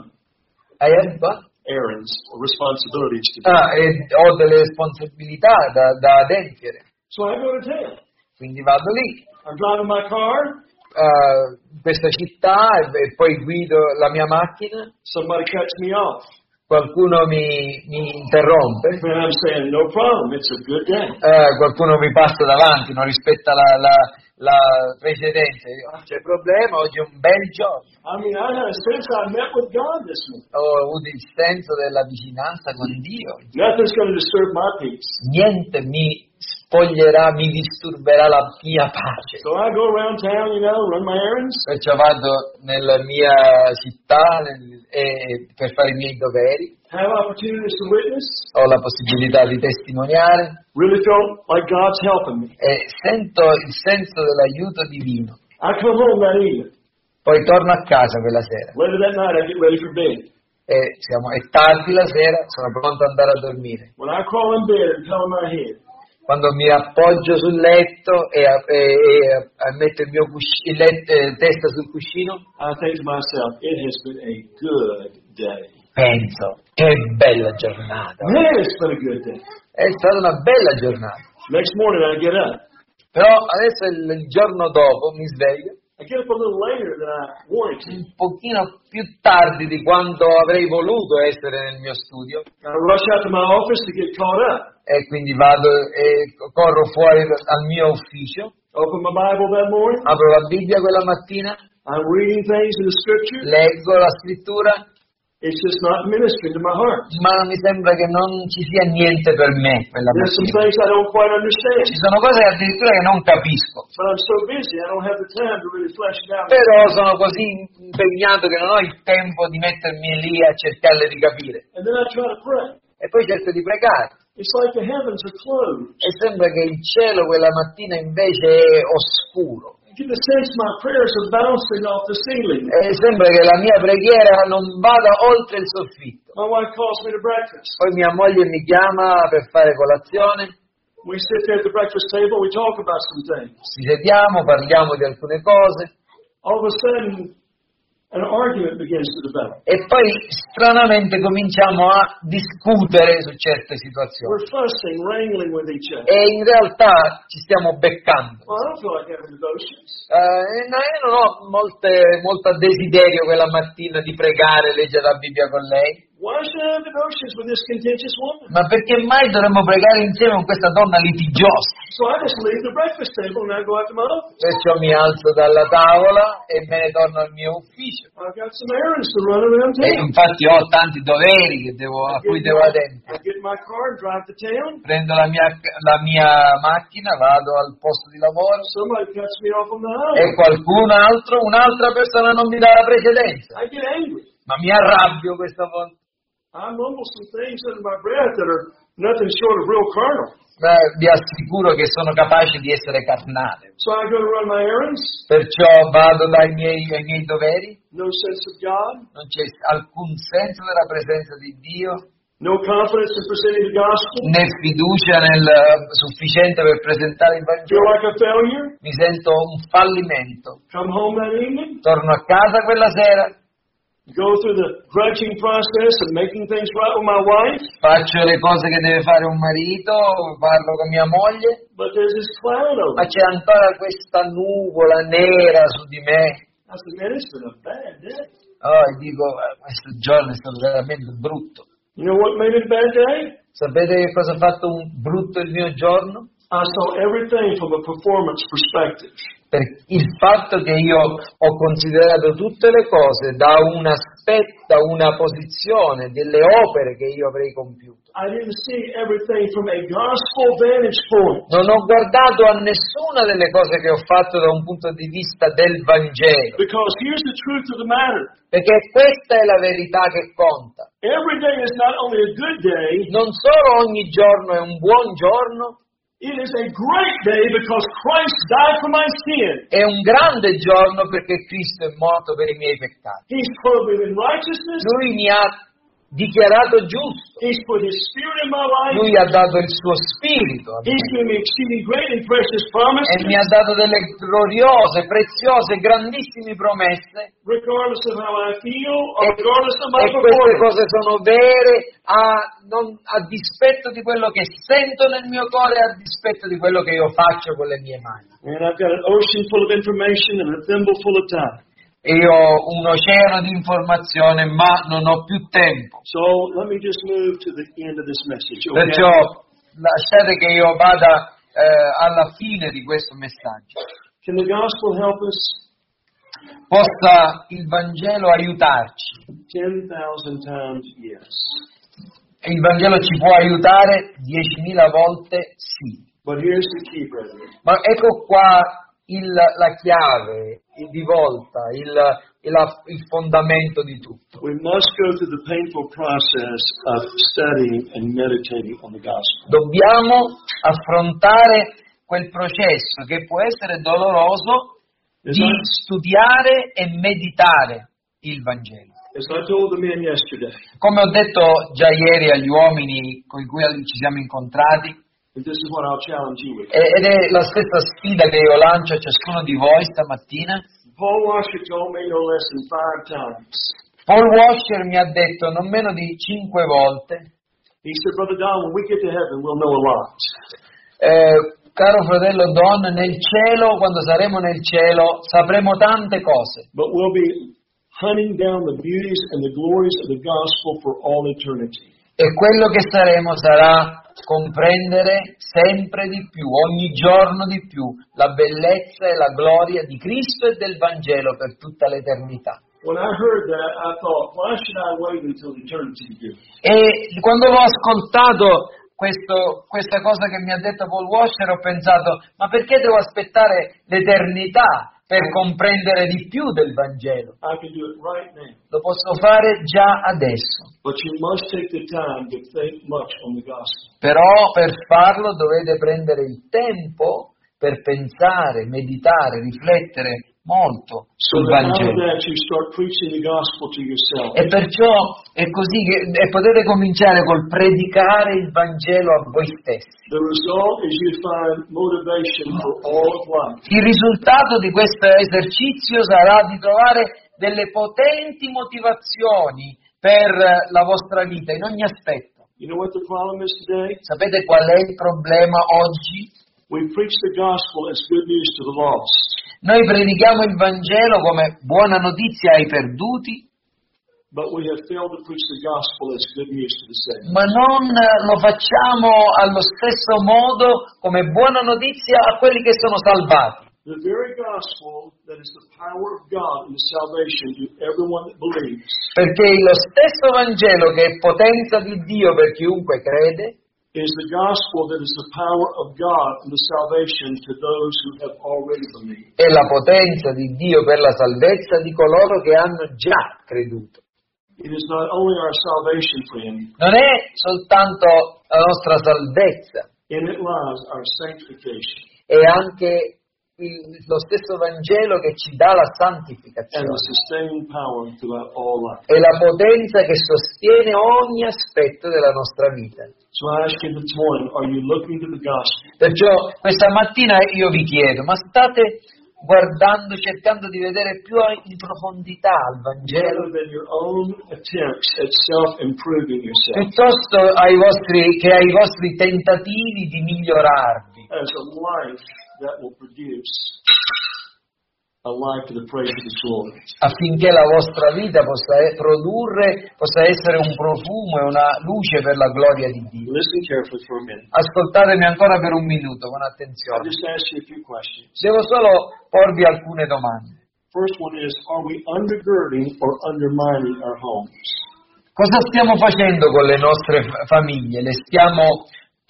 I have what? Errands, or responsibilities to do. Ah, e ho delle responsabilità da, da adempiere. So I go to town. Quindi vado lì, I'm driving my car. eh, in questa città, e, e poi guido la mia macchina. Somebody cuts me off. Qualcuno mi, mi interrompe, And I'm saying, no problem. It's a good day. eh, qualcuno mi passa davanti, non rispetta la, la, la precedenza. Io, "Ah, c'è problema, oggi è un bel giorno." I mean, I had a sense I met with God this morning. Ho avuto il senso della vicinanza con Dio. Nothing's going to disturb my peace. Niente mi spoglierà, mi disturberà la mia pace. So I go around town, you know, run my errands. Perciò vado nella mia città nel- e- per fare i miei doveri, Have opportunities to witness. ho la possibilità di testimoniare Really felt like God's helping me. e sento il senso dell'aiuto divino. I come home that evening. Poi torno a casa quella sera Later that night, I get ready for bed. e siamo, è tardi la sera, sono pronto ad andare a dormire. When I crawl in bed and pillow my head, quando mi appoggio sul letto e, e, e metto il mio cusci- il let- eh, testa sul cuscino, I think to myself, it has been a good day. penso, che bella giornata. Man, it's been a good day. È stata una bella giornata. Next morning I get up. Però adesso il, il giorno dopo mi sveglio I get up a little later than I wanted to. un pochino più tardi di quanto avrei voluto essere nel mio studio I rush out to my office to get caught up. e quindi vado e corro fuori al mio ufficio, Open my Bible that morning. apro la Bibbia quella mattina, I'm reading things in the Scripture. leggo la scrittura, It's just not ministering to my heart. ma mi sembra che non ci sia niente per me quella There's some mattina. things I don't quite understand. Ci sono cose addirittura che non capisco, But I'm so busy, I don't have the time to really flesh it out. però sono così impegnato che non ho il tempo di mettermi lì a cercarle di capire. And then I try to pray. E poi cerco di pregare. It's like the heavens are closed. E sembra che il cielo quella mattina invece è oscuro. I get the sense my prayers are bouncing off the ceiling. E sembra che la mia preghiera non vada oltre il soffitto. My wife calls me to breakfast. Poi mia moglie mi chiama per fare colazione, We sit there at the breakfast table, we talk about some things. ci sediamo, parliamo di alcune cose All of a sudden, an argument begins to develop. e poi stranamente cominciamo a discutere su certe situazioni. We're fussing, wrangling with each other. E in realtà ci stiamo beccando. Well, I don't feel like having devotions. Eh, no, io non ho molte, molto desiderio quella mattina di pregare, leggere la Bibbia con lei. Why should I have devotions with this contentious woman? Ma perché mai dovremmo pregare insieme con questa donna litigiosa? So I just leave the breakfast table and I go out to my office. Perciò mi alzo dalla tavola e me ne torno al mio ufficio. I've got some errands to run around E town. infatti ho tanti doveri che devo, a I cui get devo my- adempiere. I get my car and drive to town. Prendo la mia, la mia macchina, vado al posto di lavoro Somebody cuts me off on the e highway. qualcun altro, un'altra persona non mi dà la precedenza. I get angry. Ma mi arrabbio questa volta. I mumble some things under my breath that are nothing short of real carnal. Ma vi assicuro che sono capace di essere carnale. So I go to run my errands. Perciò vado dai miei, ai miei doveri, No sense of God. non c'è alcun senso della presenza di Dio, No confidence in presenting the gospel. né fiducia nel, sufficiente per presentare il Feel Vangelo. like a failure. Mi sento un fallimento. Come home that evening. Torno a casa quella sera, Go through the grudging process of making things right with my wife. faccio le cose che deve fare un marito, parlo con mia moglie, But there's this cloud over ma it. c'è ancora questa nuvola nera su di me. I said, man, it's been a bad day. Oh, e dico, "Eh, questo giorno è stato veramente brutto." You know what made it a bad day? Sapete che cosa ha fatto un brutto il mio giorno? I saw everything from a performance perspective. Per il fatto che io ho considerato tutte le cose da un aspetto, da una posizione, delle opere che io avrei compiuto. I didn't see everything from a gospel vantage point. Non ho guardato a nessuna delle cose che ho fatto da un punto di vista del Vangelo, Because here's the truth of the matter. perché questa è la verità che conta. Every day is not only a good day, Non solo ogni giorno è un buon giorno, it is a great day because Christ died for my sin. è un grande giorno perché Cristo è morto per i miei peccati. He's clothed me in righteousness. Lui mi ha dichiarato giusto, He's put His Spirit in my life. Lui ha dato il suo spirito a me. He's given me exceeding great and precious promises. E mi ha dato delle gloriose, preziose, grandissime promesse, Regardless of how I feel, or e, regardless of my e queste performance. cose sono vere a, non- a dispetto di quello che sento nel mio cuore, a dispetto di quello che io faccio con le mie mani. And I've got an ocean full of information and a thimble full of time. E io ho un oceano di informazione, ma non ho più tempo. So let me just move to the end of this message. Okay? Perciò lasciate che io vada eh, alla fine di questo messaggio. Can the gospel help us? Possa il Vangelo aiutarci. ten thousand times yes. E il Vangelo ci può aiutare diecimila volte sì. But here's the key, brethren. Ma ecco qua il, la chiave, il di volta, il, il, il fondamento di tutto. We must go through the painful process of studying and meditating on the gospel. Dobbiamo affrontare quel processo che può essere doloroso As di I, studiare e meditare il Vangelo. as I told the men yesterday, Come ho detto già ieri agli uomini con cui ci siamo incontrati, And this is what I'll challenge you with. Ed è la stessa sfida che io lancio a ciascuno di voi stamattina. Paul Washer told me no less than five times. Paul Washer mi ha detto non meno di cinque volte, He said, Brother Don, when we get to heaven, we'll know a lot. eh, caro fratello Don, nel cielo, quando saremo nel cielo, sapremo tante cose, But we'll be hunting down the beauties and the glories of the gospel for all eternity. e quello che saremo sarà comprendere sempre di più, ogni giorno di più, la bellezza e la gloria di Cristo e del Vangelo per tutta l'eternità. When I heard that, I thought, why should I wait until eternity to do it? E quando l'ho ascoltato questo, questa cosa che mi ha detto Paul Washer, ho pensato, ma perché devo aspettare l'eternità per comprendere di più del Vangelo? I can do it right now. Lo posso fare già adesso. But you must take the time to think much on the gospel. Però per farlo dovete prendere il tempo per pensare, meditare, riflettere molto So sul that out of Vangelo. that you start preaching the gospel to yourself. E perciò è così che e potete cominciare col predicare il Vangelo a voi stessi. The result is you find motivation for all of life. Il risultato di questo esercizio sarà di trovare delle potenti motivazioni per la vostra vita in ogni aspetto. You know what the problem is today? Sapete qual è il problema oggi? We preach the gospel as good news to the lost. Noi predichiamo il Vangelo come buona notizia ai perduti, But we have failed to preach the gospel as good news to the saved. ma non lo facciamo allo stesso modo come buona notizia a quelli che sono salvati. The very gospel that is the power of God in the salvation to everyone that believes Perché lo stesso Vangelo che è potenza di Dio per chiunque crede, is the gospel that is the power of God in the salvation to those who have already believed. è la potenza di Dio per la salvezza di coloro che hanno già creduto. It is not only our salvation, friend, Non è soltanto la nostra salvezza, in it lies our sanctification è anche il- lo stesso Vangelo che ci dà la and santificazione. the sustaining power throughout all life. È la potenza che sostiene ogni aspetto della nostra vita. So I ask you this morning, are you looking to the gospel? Perciò questa mattina io vi chiedo, ma state guardando, cercando di vedere più in profondità il Vangelo, Rather than your own attempts at self-improving yourself piuttosto ai vostri, che ai vostri tentativi di migliorarvi, as a life that will produce a life to the praise of His glory. affinché la vostra vita possa e- produrre, possa essere un profumo e una luce per la gloria di Dio. Listen carefully for a minute. Ascoltatemi ancora per un minuto con I'll attenzione. just ask you a few questions. Devo solo porvi alcune domande. First one is, are we undergirding or undermining our homes? Cosa stiamo facendo con le nostre f- famiglie? Le stiamo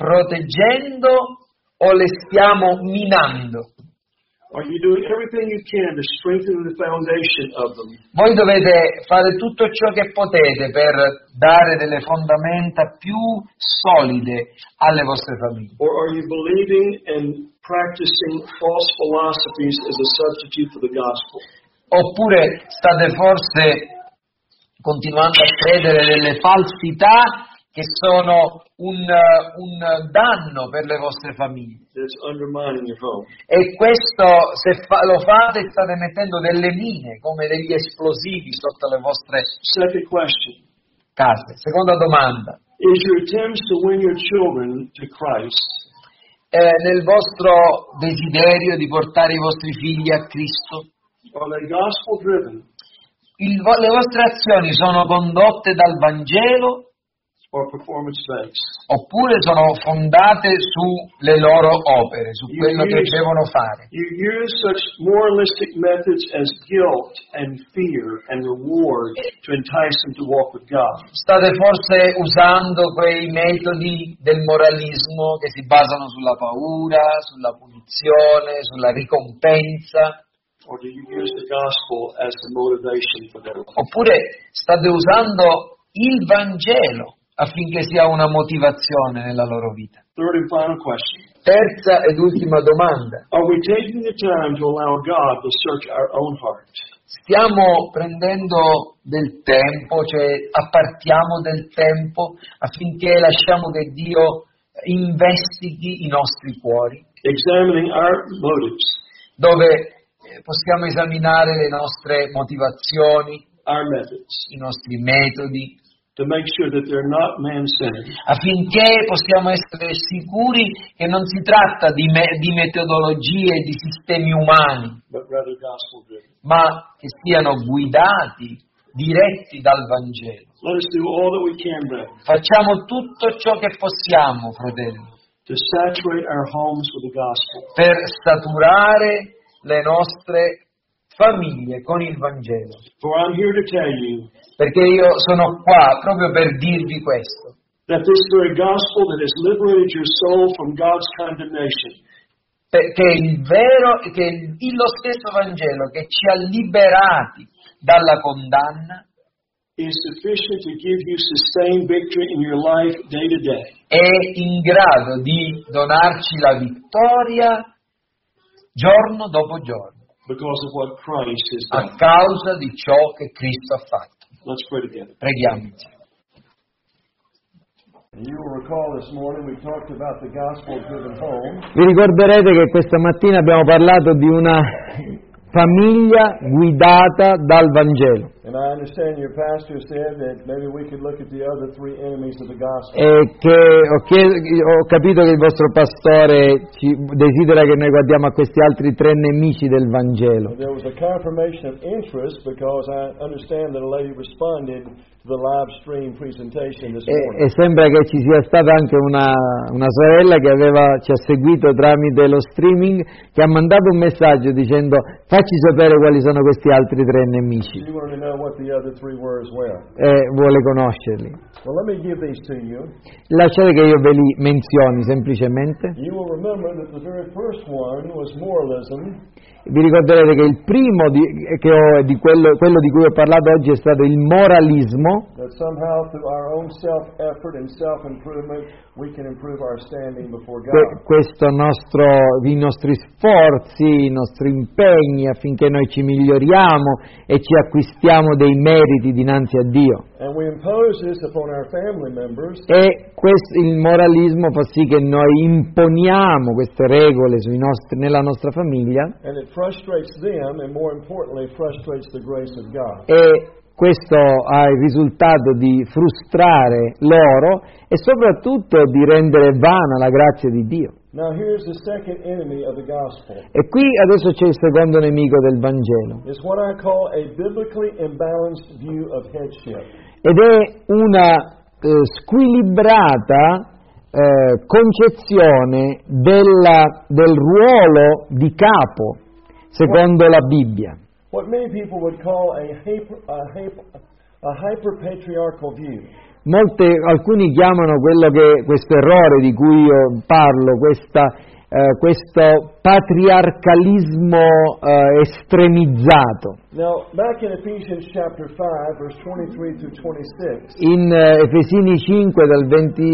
proteggendo o le stiamo minando? Are you doing everything you can to strengthen the foundation of them? Voi dovete fare tutto ciò che potete per dare delle fondamenta più solide alle vostre famiglie. Or are you believing and practicing false philosophies as a substitute for the gospel? Oppure state forse continuando a credere nelle falsità che sono un, un danno per le vostre famiglie. That's undermining your home. E questo, se fa- lo fate, state mettendo delle mine, come degli esplosivi sotto le vostre Second question, case. Seconda domanda. is your attempts to win your children to Christ Eh, nel vostro desiderio di portare i vostri figli a Cristo, are they gospel driven il vo- le vostre azioni sono condotte dal Vangelo or performance based? oppure sono fondate sulle loro opere, su quello che devono fare? You use such moralistic methods as guilt and fear and reward to entice them to walk with God. State forse usando quei metodi del moralismo che si basano sulla paura, sulla punizione, sulla ricompensa? Or do you use the gospel as the motivation for their life? Oppure state usando il Vangelo affinché sia una motivazione nella loro vita? Third and final question. Terza ed ultima domanda. Are we taking the time to allow God to search our own heart? Stiamo prendendo del tempo, cioè appartiamo del tempo affinché lasciamo che Dio investighi i nostri cuori, examining our motives, dove possiamo esaminare le nostre motivazioni, our methods, i nostri metodi, to make sure that they're not man-centered, affinché possiamo essere sicuri che non si tratta di, me- di metodologie, di sistemi umani, but rather gospel-driven. ma che siano guidati, diretti dal Vangelo. Let us do all that we can, brethren, Facciamo tutto ciò che possiamo, fratelli, to saturate our homes with the gospel. per saturare le nostre famiglie con il Vangelo. For I'm here to tell you Perché io sono qua proprio per dirvi questo, that this very gospel that has liberated your soul from God's condemnation perché il vero, che il- lo stesso Vangelo che ci ha liberati dalla condanna is sufficient to give you sustained victory in your life day to day. è in grado di donarci la vittoria giorno dopo giorno, Because of what Christ has a done. causa di ciò che Cristo ha fatto. Let's pray together. Preghiamo insieme. You will recall this morning we talked about the gospel-driven home, Vi ricorderete che questa mattina abbiamo parlato di una famiglia guidata dal Vangelo and I understand your pastor said that maybe we could look at the other three enemies of the gospel. e che ho, chied- ho capito che il vostro pastore ci desidera che noi guardiamo a questi altri tre nemici del Vangelo. There was a confirmation of interest because I understand that a lady responded to the live stream presentation this E, morning. e sembra che ci sia stata anche una, una sorella che aveva, ci ha seguito tramite lo streaming, che ha mandato un messaggio dicendo facci sapere quali sono questi altri tre nemici, She wanted to know what the other three were as well. e vuole conoscerli. Well, let me give these to you. Lasciate che io ve li menzioni semplicemente. You will remember that the very first one was moralism. Vi ricorderete che il primo di, che ho, di quello, quello di cui ho parlato oggi è stato il moralismo, That somehow through our own self-effort and self-improvement we can improve our standing before que- God. questo nostro, i nostri sforzi, i nostri impegni affinché noi ci miglioriamo e ci acquistiamo dei meriti dinanzi a Dio. And we impose this upon our family members, E questo, il moralismo fa sì che noi imponiamo queste regole sui nostri, nella nostra famiglia, and it frustrates them, and more importantly, frustrates the grace of God. e questo ha il risultato di frustrare loro e soprattutto di rendere vana la grazia di Dio. Now here's the second enemy of the gospel. E qui adesso c'è il secondo nemico del Vangelo, It's what I call a biblically imbalanced view of headship. ed è una eh, squilibrata eh, concezione della- del ruolo di capo secondo la Bibbia. What many people would call a hyper, a hyper, a hyper-patriarchal view. Molte, alcuni chiamano quello che questo errore di cui io parlo, questa, eh, questo patriarcalismo eh, estremizzato. Now, back in Ephesians chapter five, verse twenty-three through twenty-six, In eh, Efesini cinque dal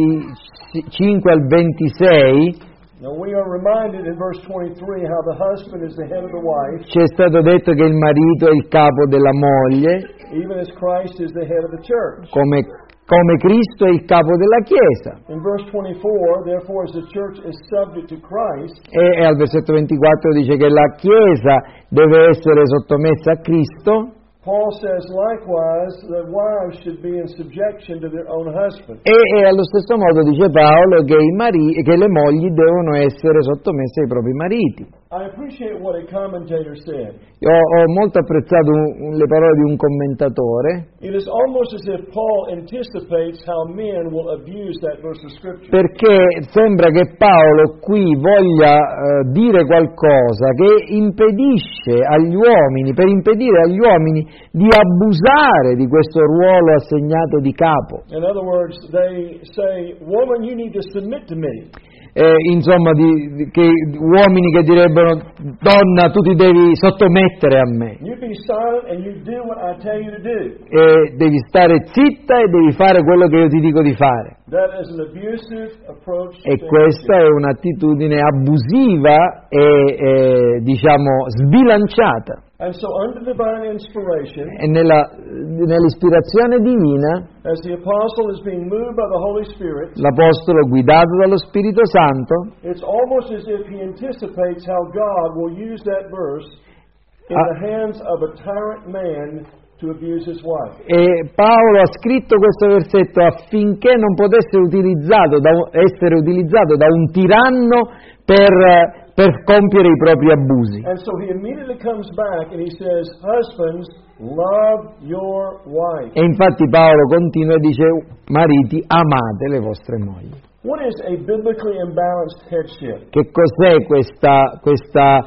venticinque al ventisei now we are reminded in verse twenty-three how the husband is the head of the wife, c'è stato detto che il marito è il capo della moglie, even as Christ is the head of the church. come, come Cristo è il capo della Chiesa. In verse twenty-four, therefore, as the church is subject to Christ, E, e al versetto ventiquattro dice che la Chiesa deve essere sottomessa a Cristo, Paul says likewise that wives should be in subjection to their own husband. e, e allo stesso modo dice Paolo che, i mari- che le mogli devono essere sottomesse ai propri mariti. I appreciate what a commentator said. Io ho, ho molto apprezzato un- un- le parole di un commentatore, It is almost as if Paul anticipates how men will abuse that verse of Scripture. perché sembra che Paolo qui voglia eh, dire qualcosa che impedisce agli uomini, per impedire agli uomini di abusare di questo ruolo assegnato di capo. In other words, they say, woman, you need to submit to me. Eh, insomma, di, di- che, uomini che direbbero donna tu ti devi sottomettere a me, You be silent and you do what I tell you to do. e devi stare zitta e devi fare quello che io ti dico di fare. That is an abusive approach E to questa headship. è un'attitudine abusiva e eh, diciamo sbilanciata. And so under divine inspiration, e nella, nell'ispirazione divina, as the apostle is being moved by the Holy Spirit, l'Apostolo, guidato dallo Spirito Santo, it's almost as if he anticipates how God will use that verse in Ah. the hands of a tyrant man to abuse his wife. e Paolo ha scritto questo versetto affinché non potesse utilizzato da un- essere utilizzato da un tiranno per, per compiere i propri abusi. And so he immediately comes back and he says, husbands, love your wife. E infatti Paolo continua e dice: mariti, amate le vostre mogli. What is a biblically imbalanced headship? Che cos'è questa, questa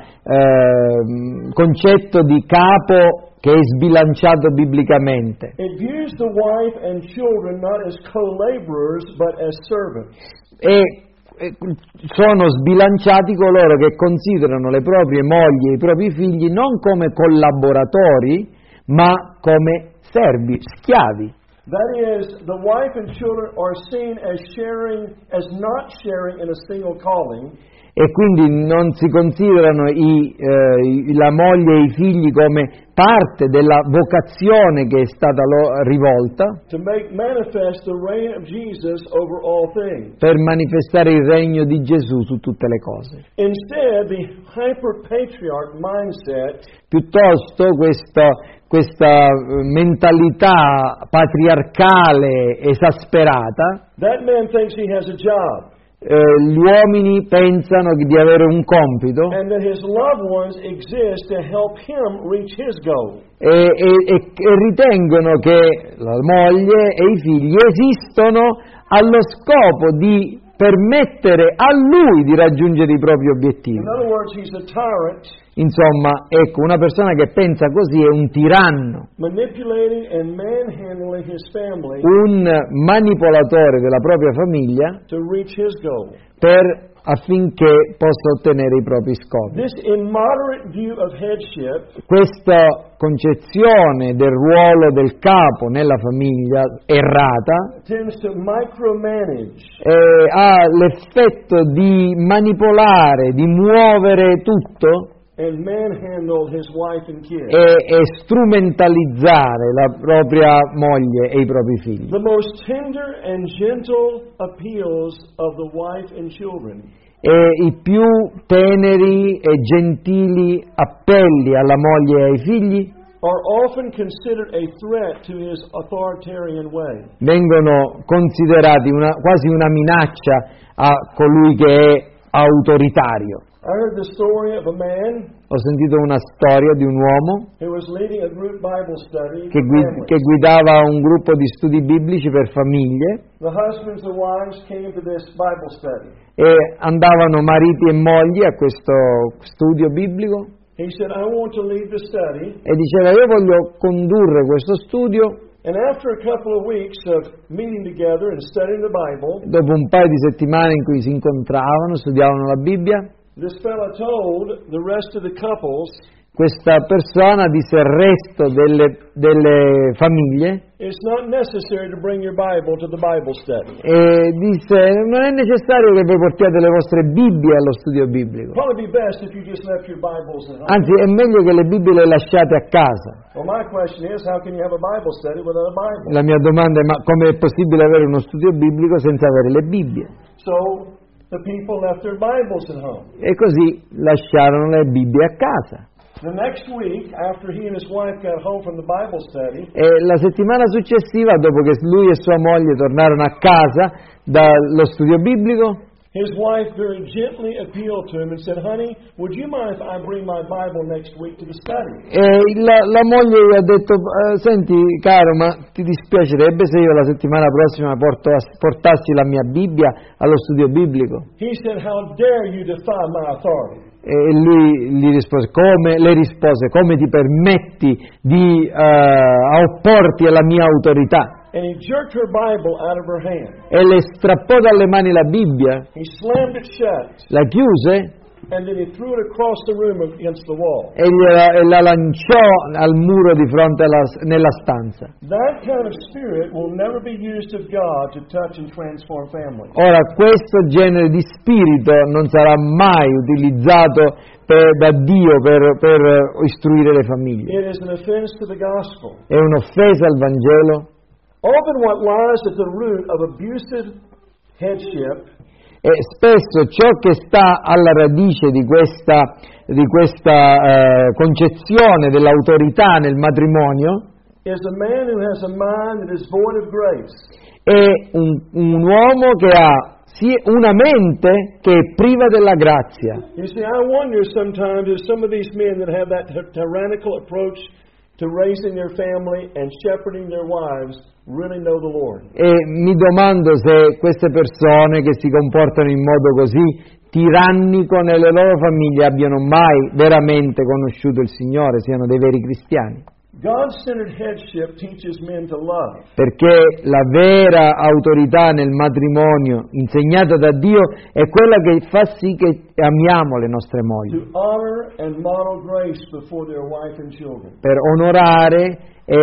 ehm, concetto di capo che è sbilanciato biblicamente? It views the wife and children not as co-laborers but as servants. E e sono sbilanciati coloro che considerano le proprie mogli e i propri figli non come collaboratori, ma come servi, schiavi. That is, the wife and children are seen as sharing, as not sharing in a single calling, E quindi non si considerano i, eh, i- la moglie e i figli come parte della vocazione che è stata lo- rivolta to make manifest the reign of Jesus over all things. per manifestare il regno di Gesù su tutte le cose. Instead, the hyper-patriarch mindset Piuttosto questo, questa eh, mentalità patriarcale esasperata, that man thinks he has a job eh, gli uomini pensano di avere un compito and that his loved ones exist to help him reach his goal. e, e- e- e ritengono che la moglie e i figli esistono allo scopo di permettere a lui di raggiungere i propri obiettivi. In other words, he's a tyrant, Insomma, ecco, una persona che pensa così è un tiranno, manipulating and manhandling his family un manipolatore della propria famiglia to reach his goal. per, affinché possa ottenere i propri scopi. This immoderate view of headship Questa concezione del ruolo del capo nella famiglia errata tends to micromanage eh, ha l'effetto di manipolare, di muovere tutto and manhandle his wife and kids. e, e strumentalizzare la propria moglie e i propri figli. The most tender and gentle appeals of the wife and children E i più teneri e gentili appelli alla moglie e ai figli are often considered a threat to his authoritarian way. vengono considerati una, quasi una minaccia a colui che è autoritario. I heard the story of a man Ho sentito una storia di un uomo who was leading a group Bible study che, for gui- families. che guidava un gruppo di studi biblici per famiglie The husbands and wives came to this Bible study. e andavano mariti e mogli a questo studio biblico He said, I want to lead the study. e diceva: io voglio condurre questo studio. And after a couple of weeks of meeting together and studying the Bible, Dopo un paio di settimane in cui si incontravano, studiavano la Bibbia, this fellow told the rest of the couples, questa persona disse al resto delle, delle famiglie it's not necessary to bring your Bible to the Bible study. e disse: non è necessario che voi portiate le vostre Bibbie allo studio biblico, Probably be best if you just left your Bibles at home. anzi è meglio che le Bibbie le lasciate a casa. Well, my question is, how can you have a Bible study without a Bible? La mia domanda è: ma come è possibile avere uno studio biblico senza avere le Bibbie? So the people left their Bibles at home. E così lasciarono le Bibbie a casa. The next week, after he and his wife got home from the Bible study, E la settimana successiva, dopo che lui e sua moglie tornarono a casa dallo studio biblico, his wife very gently appealed to him and said, honey, would you mind if I bring my Bible next week to the study? e la, la moglie gli ha detto: "Eh, senti caro, ma ti dispiacerebbe se io la settimana prossima porto a- portassi la mia Bibbia allo studio biblico?" He said, how dare you defy my authority? E lui gli rispose: come, le rispose, come ti permetti di eh, opporti alla mia autorità? And he jerked her Bible out of her hand. E le strappò dalle mani la Bibbia, He slammed it shut. la chiuse and then he threw it across the room against the wall. e, gliela, e la lanciò al muro di fronte alla, nella stanza. That kind of spirit will never be used of God to touch and transform families. Ora, questo genere di spirito non sarà mai utilizzato per, da Dio per, per istruire le famiglie. It is an offense to the gospel. È un'offesa al Vangelo. Often what lies at the root of abusive headship E spesso ciò che sta alla radice di questa, di questa eh, concezione dell'autorità nel matrimonio is a man who has a mind that is void of grace. è un, un uomo che ha sì, una mente che è priva della grazia. You see, I wonder sometimes if some of these men that have that ty- tyrannical approach to raising their family and shepherding their wives really know the Lord. E mi domando se queste persone che si comportano in modo così tirannico nelle loro famiglie abbiano mai veramente conosciuto il Signore, siano dei veri cristiani. God-centered headship teaches men to love. Perché la vera autorità nel matrimonio insegnata da Dio è quella che fa sì che amiamo le nostre mogli, To honor and model grace before their wife and children. per onorare e,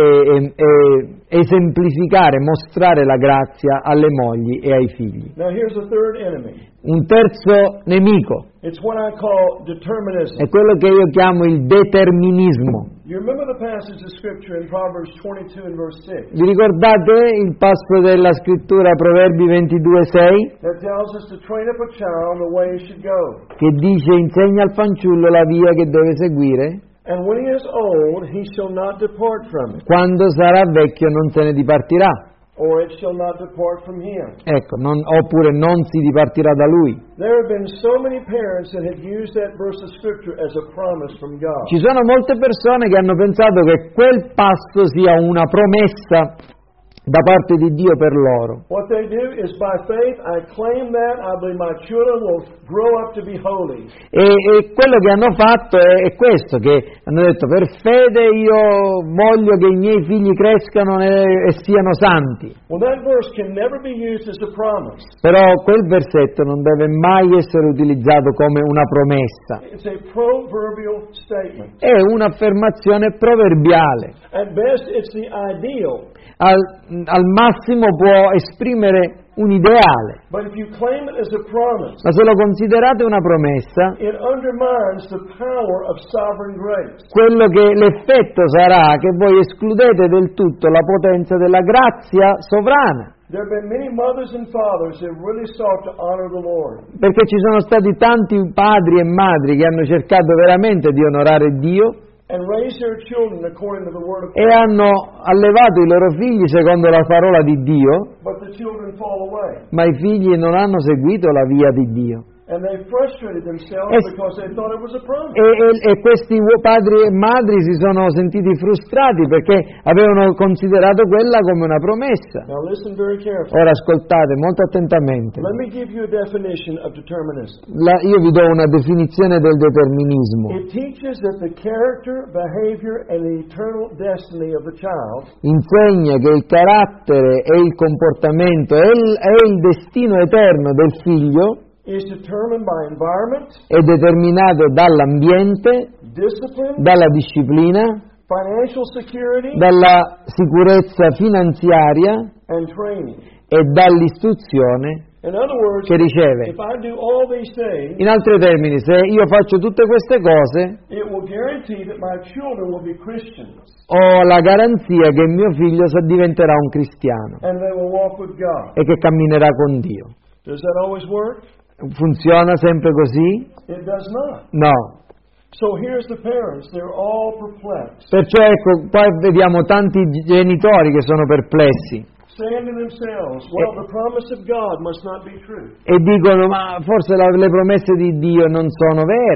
e- e- esemplificare, mostrare la grazia alle mogli e ai figli. Now here's a third enemy. Un terzo nemico It's what I call determinism. è quello che io chiamo il determinismo. You remember the passage of Scripture in Proverbs twenty-two and verse six Vi ricordate il passo della scrittura Proverbi ventidue sei that tells us to train up a child the way he should go. che dice insegna al fanciullo la via che deve seguire, And when he is old, he shall not depart from it, quando sarà vecchio non se ne dipartirà. or it shall not depart from him. Ecco, non- oppure non si dipartirà da lui. There have been so many parents that have used that verse of Scripture as a promise from God. Ci sono molte persone che hanno pensato che quel passo sia una promessa da parte di Dio per loro. What they do is by faith, I claim that, I believe my children will grow up to be holy. E, e quello che hanno fatto è, è questo, che hanno detto per fede io voglio che i miei figli crescano e, e siano santi. Well, that verse can never be used as a promise. Però quel versetto non deve mai essere utilizzato come una promessa. It's a proverbial statement. È un'affermazione proverbiale. At best, it's the ideal. Al, al massimo può esprimere un ideale, But if you claim it as a promise, ma se lo considerate una promessa, it undermines the power of sovereign grace. quello che l'effetto sarà che voi escludete del tutto la potenza della grazia sovrana, There have been many mothers and fathers who have really sought to honor the Lord. perché ci sono stati tanti padri e madri che hanno cercato veramente di onorare Dio And raise their children according to the Word of e God. hanno allevato i loro figli secondo la parola di Dio, But the children fall away. ma i figli non hanno seguito la via di Dio. And they frustrated themselves Es- because they thought it was a promise. E, e- e questi uo- padri e madri si sono sentiti frustrati perché avevano considerato quella come una promessa. Now listen very carefully. Ora ascoltate molto attentamente. Let me give you a definition of determinism. La- io vi do una definizione del determinismo. It teaches that the character, behavior, and the eternal destiny of the child Insegna che il carattere e il comportamento e il, e il destino eterno del figlio is determined by environment, è determinato dall'ambiente, discipline, dalla disciplina, financial security, dalla sicurezza finanziaria and training. e dall'istruzione In other words, che riceve. if I do all these things, In altri termini, se io faccio tutte queste cose, it will guarantee that my children will be Christians ho la garanzia che mio figlio sa- diventerà un cristiano and they will walk with God. e che camminerà con Dio. Does that always work? Funziona sempre così? It does not. No. So here's the parents. They're all perplexed, Perciò ecco, qua vediamo tanti genitori che sono perplessi saying to themselves, well, the promise of God must not be true. e dicono ma forse la- le promesse di Dio non sono vere.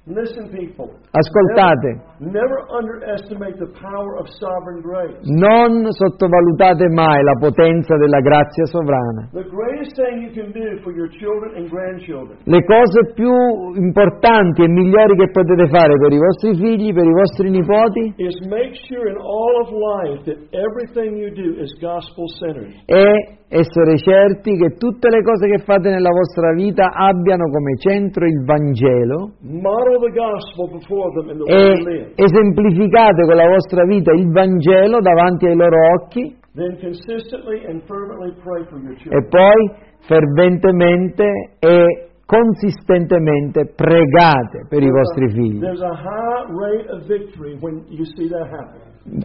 Listen, people. Ascoltate, Never, never underestimate the power of sovereign grace. non sottovalutate mai la potenza della grazia sovrana. The greatest thing you can do for your children and grandchildren Le cose più importanti e migliori che potete fare per i vostri figli, per i vostri nipoti, is make sure in all of life that everything you do is gospel-centered. è essere certi che tutte le cose che fate nella vostra vita abbiano come centro il Vangelo Model the gospel before them in the way you e live. esemplificate con la vostra vita il Vangelo davanti ai loro occhi Then consistently and fervently pray for your e children. poi ferventemente e consistentemente pregate per i vostri figli. There's a high rate of victory when you see that happen.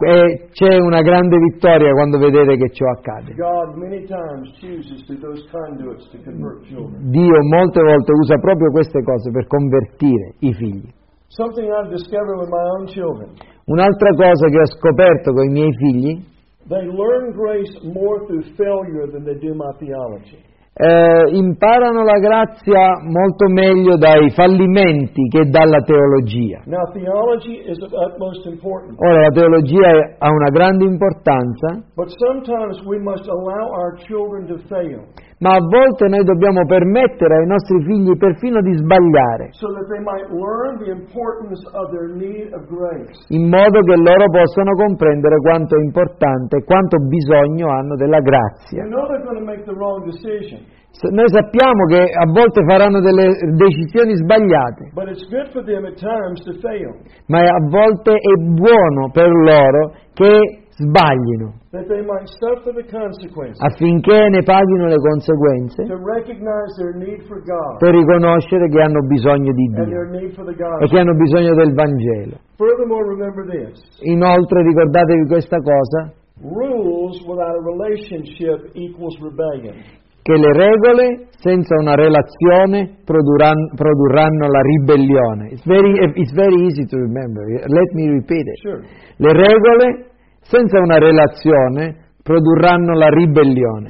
E c'è una grande vittoria quando vedete che ciò accade. God many times chooses through those conduits to convert children. Dio molte volte usa proprio queste cose per convertire i figli. Something I've discovered with my own children. Un'altra cosa che ho scoperto con i miei figli, They learn grace more through failure than they do my theology. eh, imparano la grazia molto meglio dai fallimenti che dalla teologia. Now, theology is of utmost importance, Ora la teologia ha una grande importanza, but sometimes we must allow our children to fail ma a volte noi dobbiamo permettere ai nostri figli perfino di sbagliare, so that they might learn the importance of their need of grace. in modo che loro possano comprendere quanto è importante e quanto bisogno hanno della grazia. You know they're going to make the wrong decision, S- Noi sappiamo che a volte faranno delle decisioni sbagliate, but it's good for them at times to fail, ma a volte è buono per loro che sbaglino, that they might suffer the consequences, affinché ne paghino le conseguenze, to recognize their need for God per riconoscere che hanno bisogno di and their Dio need for the e che gospel. hanno bisogno del Vangelo. Furthermore, remember this. Inoltre ricordatevi questa cosa, Rules without a relationship equals rebellion. che le regole senza una relazione produrranno, produrranno la ribellione. It's very, it's very easy to remember. Let me repeat it. Sure. Le regole senza una relazione produrranno la ribellione.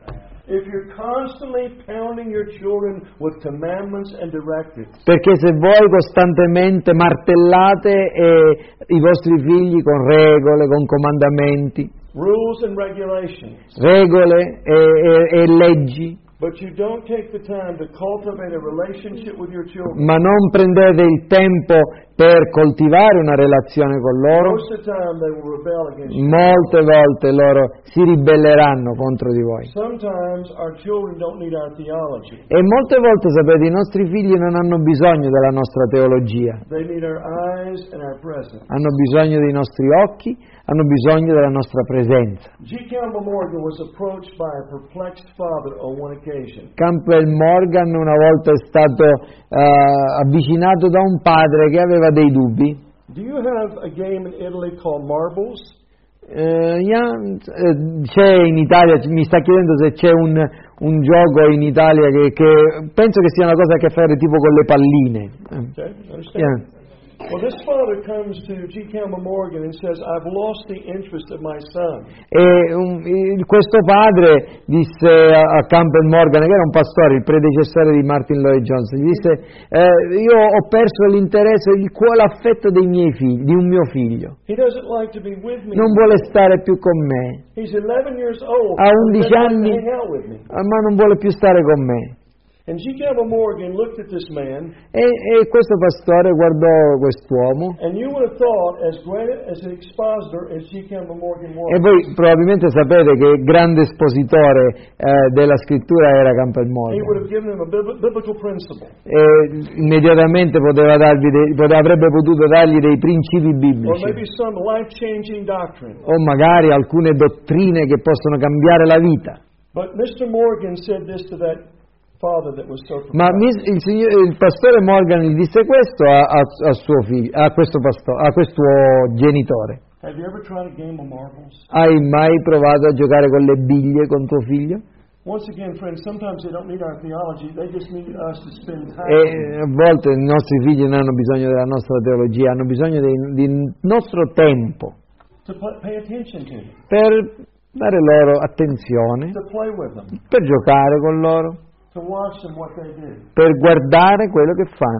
If you're constantly pounding your children with commandments and directives, Perché se voi costantemente martellate eh, i vostri figli con regole, con comandamenti, rules and regulations, regole e, e- e leggi, but you don't take the time to cultivate a relationship with your children, ma non prendete il tempo per coltivare una relazione con loro, most of the time they will rebel against you. molte volte loro si ribelleranno contro di voi. Sometimes our children don't need our theology. E molte volte, sapete, i nostri figli non hanno bisogno della nostra teologia, They need our eyes and our presence. hanno bisogno dei nostri occhi, hanno bisogno della nostra presenza. G. Campbell Morgan was approached by a perplexed father on one occasion. Campbell Morgan una volta è stato eh, avvicinato da un padre che aveva dei dubbi. Do you have a game in Italy called marbles? Eh, yeah, eh, c'è in Italia, mi sta chiedendo se c'è un, un gioco in Italia che, che penso che sia una cosa che ha a che fare tipo con le palline. Eh, Okay, understand? yeah. Well, this father comes to G. Campbell Morgan and says, I've lost the interest of my son. E um, il- questo padre disse a, a Campbell Morgan, che era un pastore, il predecessore di Martin Lloyd Jones, gli disse eh, io ho perso l'interesse, il cuore, l'affetto dei miei figli, di un mio figlio. He doesn't like to be with me. Non vuole stare più con me, He's eleven years old. Ha but he undici doesn't like to anni. hang out with me. eh, ma non vuole più stare con me. And G. Campbell Morgan looked at this man, E, e questo pastore guardò quest'uomo, and you would have thought, as great as an expositor as G. Campbell Morgan was, e voi probabilmente sapete che grande espositore eh, della scrittura era Campbell he would Morgan. have given him a bib- biblical principle. E immediatamente poteva darvi dei- pote- avrebbe potuto dargli dei principi Or biblici maybe some life-changing doctrine. o magari alcune dottrine che possono cambiare la vita. But Mister Morgan said this to that father that was so Ma perplexed. mis- il, signor- il pastore Morgan gli disse questo a, a, a suo figlio, a questo, pasto- a questo genitore. Have you ever tried a game of marbles? Hai mai provato a giocare con le biglie con tuo figlio? Once again, friends, sometimes they don't need our theology. They just need us to spend time. E a volte i nostri figli non hanno bisogno della nostra teologia, hanno bisogno dei- del nostro tempo to pl- pay attention to them, per dare loro attenzione, to play with them, per giocare con loro, to watch them what they do. per guardare quello che fanno.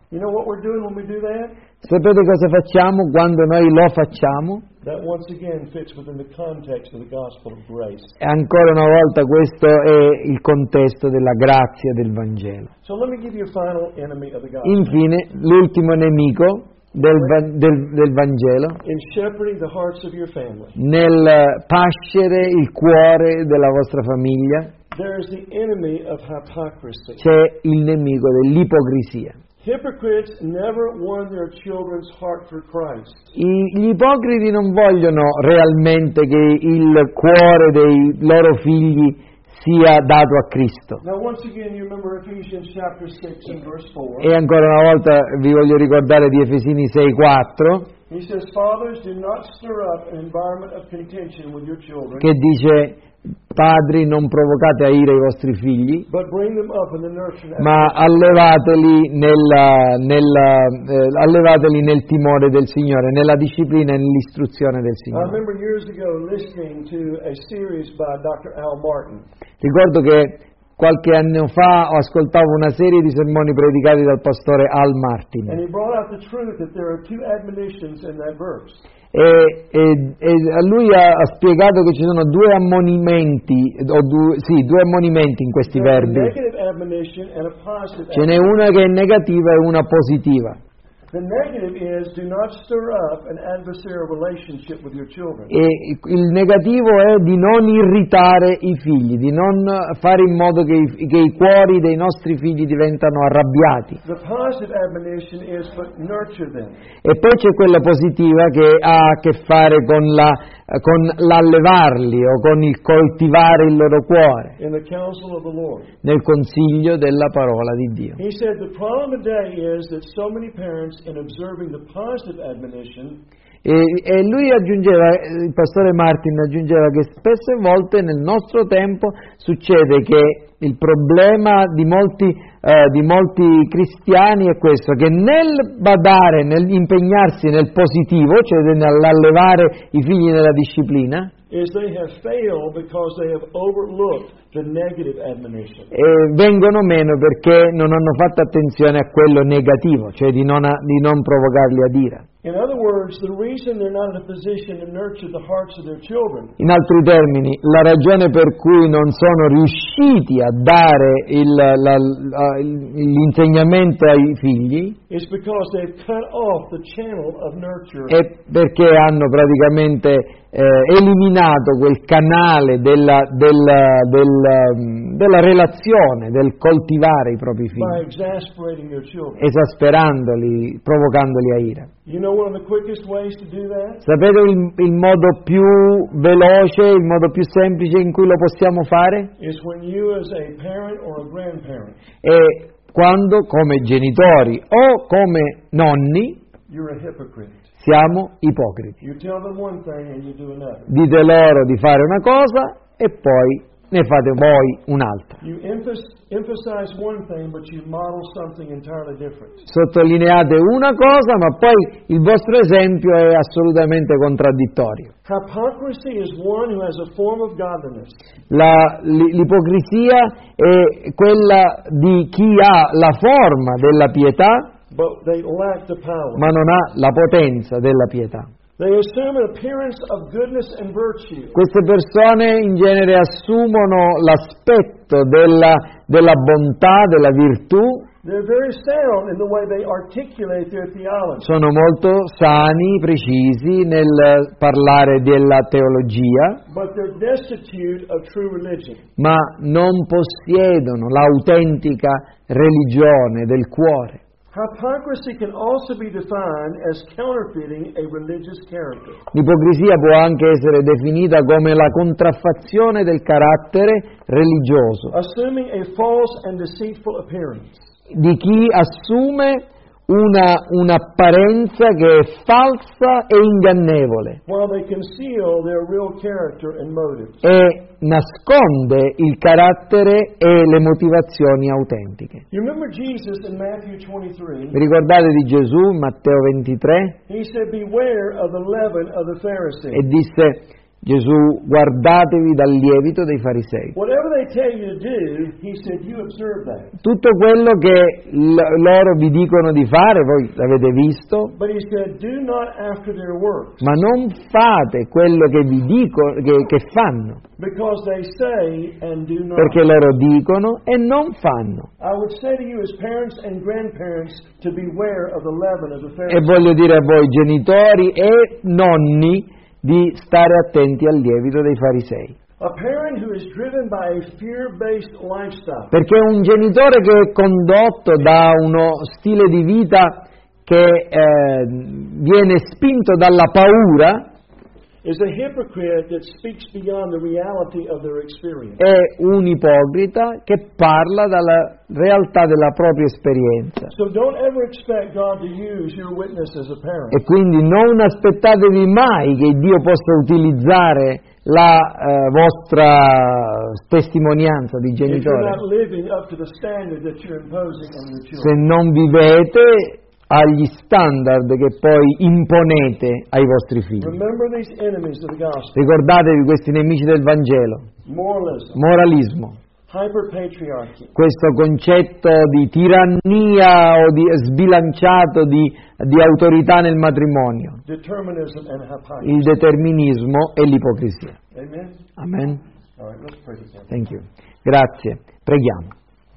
You know what we're doing when we do that? Sapete cosa facciamo quando noi lo facciamo? That once again fits within the context of the gospel of grace. E ancora una volta questo è il contesto della grazia del Vangelo. So let me give you a final enemy of the gospel. Infine, l'ultimo nemico del, va- del, del Vangelo, In shepherding the hearts of your family, nel pascere il cuore della vostra famiglia, there is the enemy of hypocrisy. c'è il nemico dell'ipocrisia. Hypocrites never won their children's heart for Christ. I, gli ipocriti non vogliono realmente che il cuore dei loro figli sia dato a Cristo. Now, once again, you remember Ephesians chapter six and verse four. E ancora una volta vi voglio ricordare di Efesini sei quattro, He says, "Fathers, do not stir up an environment of contention with your children, che dice: padri, non provocate a ira i vostri figli, but bring them up in the nurture and ma allevateli, nella, nella, eh, allevateli nel timore del Signore, nella disciplina e nell'istruzione del I Signore. remember years ago listening to a series by Doctor Al Martin. Ricordo che qualche anno fa ascoltavo una serie di sermoni predicati dal pastore Al And Martin he brought out the truth that there are two admonitions in that verse. e, e, e lui ha, ha spiegato che ci sono due ammonimenti, o due, sì, due ammonimenti in questi There's a verbi. negative admonition and a positive Ce n'è admonition. una che è negativa e una positiva. The negative is do not stir up an adversarial relationship with your children. E il negativo è di non irritare i figli, di non fare in modo che i, che i cuori dei nostri figli diventano arrabbiati. The positive admonition is but nurture them. E poi c'è quella positiva che ha a che fare con, la, con l'allevarli o con il coltivare il loro cuore In the counsel of the Lord. nel consiglio della parola di Dio. He said the problem today is that so many parents, in observing the positive admonition, E, e lui aggiungeva, il pastore Martin aggiungeva che spesse volte nel nostro tempo succede che il problema di molti, eh, di molti cristiani è questo, che nel badare, nell'impegnarsi nel positivo, cioè nell'allevare i figli nella disciplina, is they have failed because they have overlooked the negative admonition. eh, vengono meno perché non hanno fatto attenzione a quello negativo, cioè di non, a- di non provocarli ad ira. In other words, the reason they're not in a position to nurture the hearts of their children In altri termini, la ragione per cui non sono riusciti a dare il, la, la, l'insegnamento ai figli is because they've cut off the channel of nurture. è perché hanno praticamente eh, eliminato quel canale della, della, della, mm, della relazione, del coltivare i propri By figli, exasperating your children. esasperandoli, provocandoli a ira. You know one of the quickest ways to do that? Sapete il, il modo più veloce, il modo più semplice in cui lo possiamo fare? Is when you as a parent or a grandparent, È quando come genitori o come nonni you're a hypocrite. siamo ipocriti. You tell them one thing and you do another. Dite loro di fare una cosa e poi ne fate voi un'altra. You emphas- emphasize one thing, but you model something entirely different. Sottolineate una cosa, ma poi il vostro esempio è assolutamente contraddittorio. Hypocrisy is one who has a form of godliness, La- l- l'ipocrisia è quella di chi ha la forma della pietà, but they lack the power. ma non ha la potenza della pietà. They assume an appearance of goodness and virtue, Queste persone in genere assumono l'aspetto della, della bontà, della virtù, they're very sound in the way they articulate their theology, sono molto sani, precisi nel parlare della teologia, but they're destitute of true religion. ma non possiedono l'autentica religione del cuore. Hypocrisy can also be defined as counterfeiting a religious character. L'ipocrisia può anche essere definita come la contraffazione del carattere religioso, Assuming a false and deceitful appearance. di chi assume una, un'apparenza che è falsa e ingannevole While they conceal their real character and motives. e nasconde il carattere e le motivazioni autentiche. You remember Jesus in Matthew twenty-three? Vi ricordate di Gesù in Matteo ventitré? He said, "Beware of the leaven of the E Pharisees." disse, Gesù, guardatevi dal lievito dei farisei. Whatever they tell you to do, he said, you observe that. Tutto quello che l- loro vi dicono di fare, voi l'avete visto, But he said, do not after their works, ma non fate quello che vi dico che, che fanno, because they say and do not. perché loro dicono e non fanno. I would say to you as parents and grandparents to beware of the leaven of the E Pharisees. voglio dire a voi genitori e nonni di stare attenti al lievito dei farisei. A parent who is driven by a fear-based lifestyle Perché un genitore che è condotto da uno stile di vita che eh, viene spinto dalla paura is a hypocrite that speaks beyond the reality of their experience. è un ipocrita che parla dalla realtà della propria esperienza. So don't ever expect God to use your witness as a parent. E quindi non aspettatevi mai che Dio possa utilizzare la eh, vostra testimonianza di If you're genitore not living up to the standard that you're imposing on your se children. non vivete agli standard che poi imponete ai vostri figli. Remember these enemies of the gospel. Ricordatevi questi nemici del Vangelo: Moralism, moralismo, hyper-patriarchy, questo concetto di tirannia o di sbilanciato di, di autorità nel matrimonio, determinism, and hypocrisy. il determinismo e l'ipocrisia. Amen? Amen. All right, let's pray together. Thank you. Grazie. Preghiamo.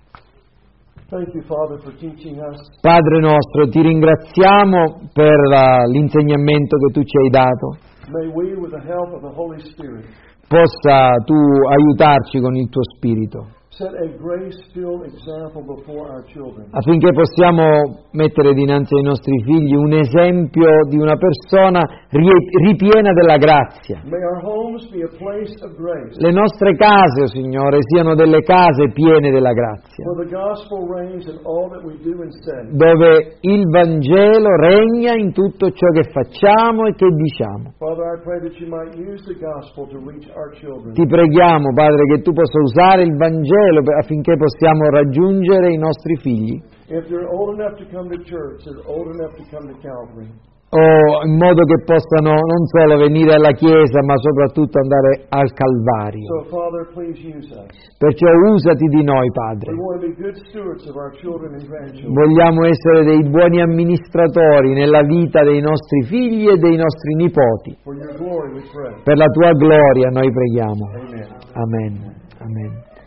Thank you, Father, for teaching us. Padre nostro, ti ringraziamo per la- l'insegnamento che tu ci hai dato. May we, with the help of the Holy Spirit, Possa tu aiutarci con il tuo Spirito, set a grace-filled example before our children. affinché possiamo mettere dinanzi ai nostri figli un esempio di una persona rie- ripiena della grazia. May our homes be a place of grace, Le nostre case, o Signore, siano delle case piene della grazia, where the gospel reigns in all that we do and say. dove il Vangelo regna in tutto ciò che facciamo e che diciamo. Father, I pray that you might use the gospel to reach our children. Ti preghiamo, Padre, che tu possa usare il Vangelo per- affinché possiamo raggiungere i nostri figli, If they're old enough to come to church, they're old enough to come to Calvary. o in modo che possano non solo venire alla Chiesa, ma soprattutto andare al Calvario. So, Father, please use us. Perciò usati di noi, We Padre. want to be good stewards of our children and grandchildren. Vogliamo essere dei buoni amministratori nella vita dei nostri figli e dei nostri nipoti. For your glory, we pray. Per la tua gloria noi preghiamo. Amen. Amen. Amen.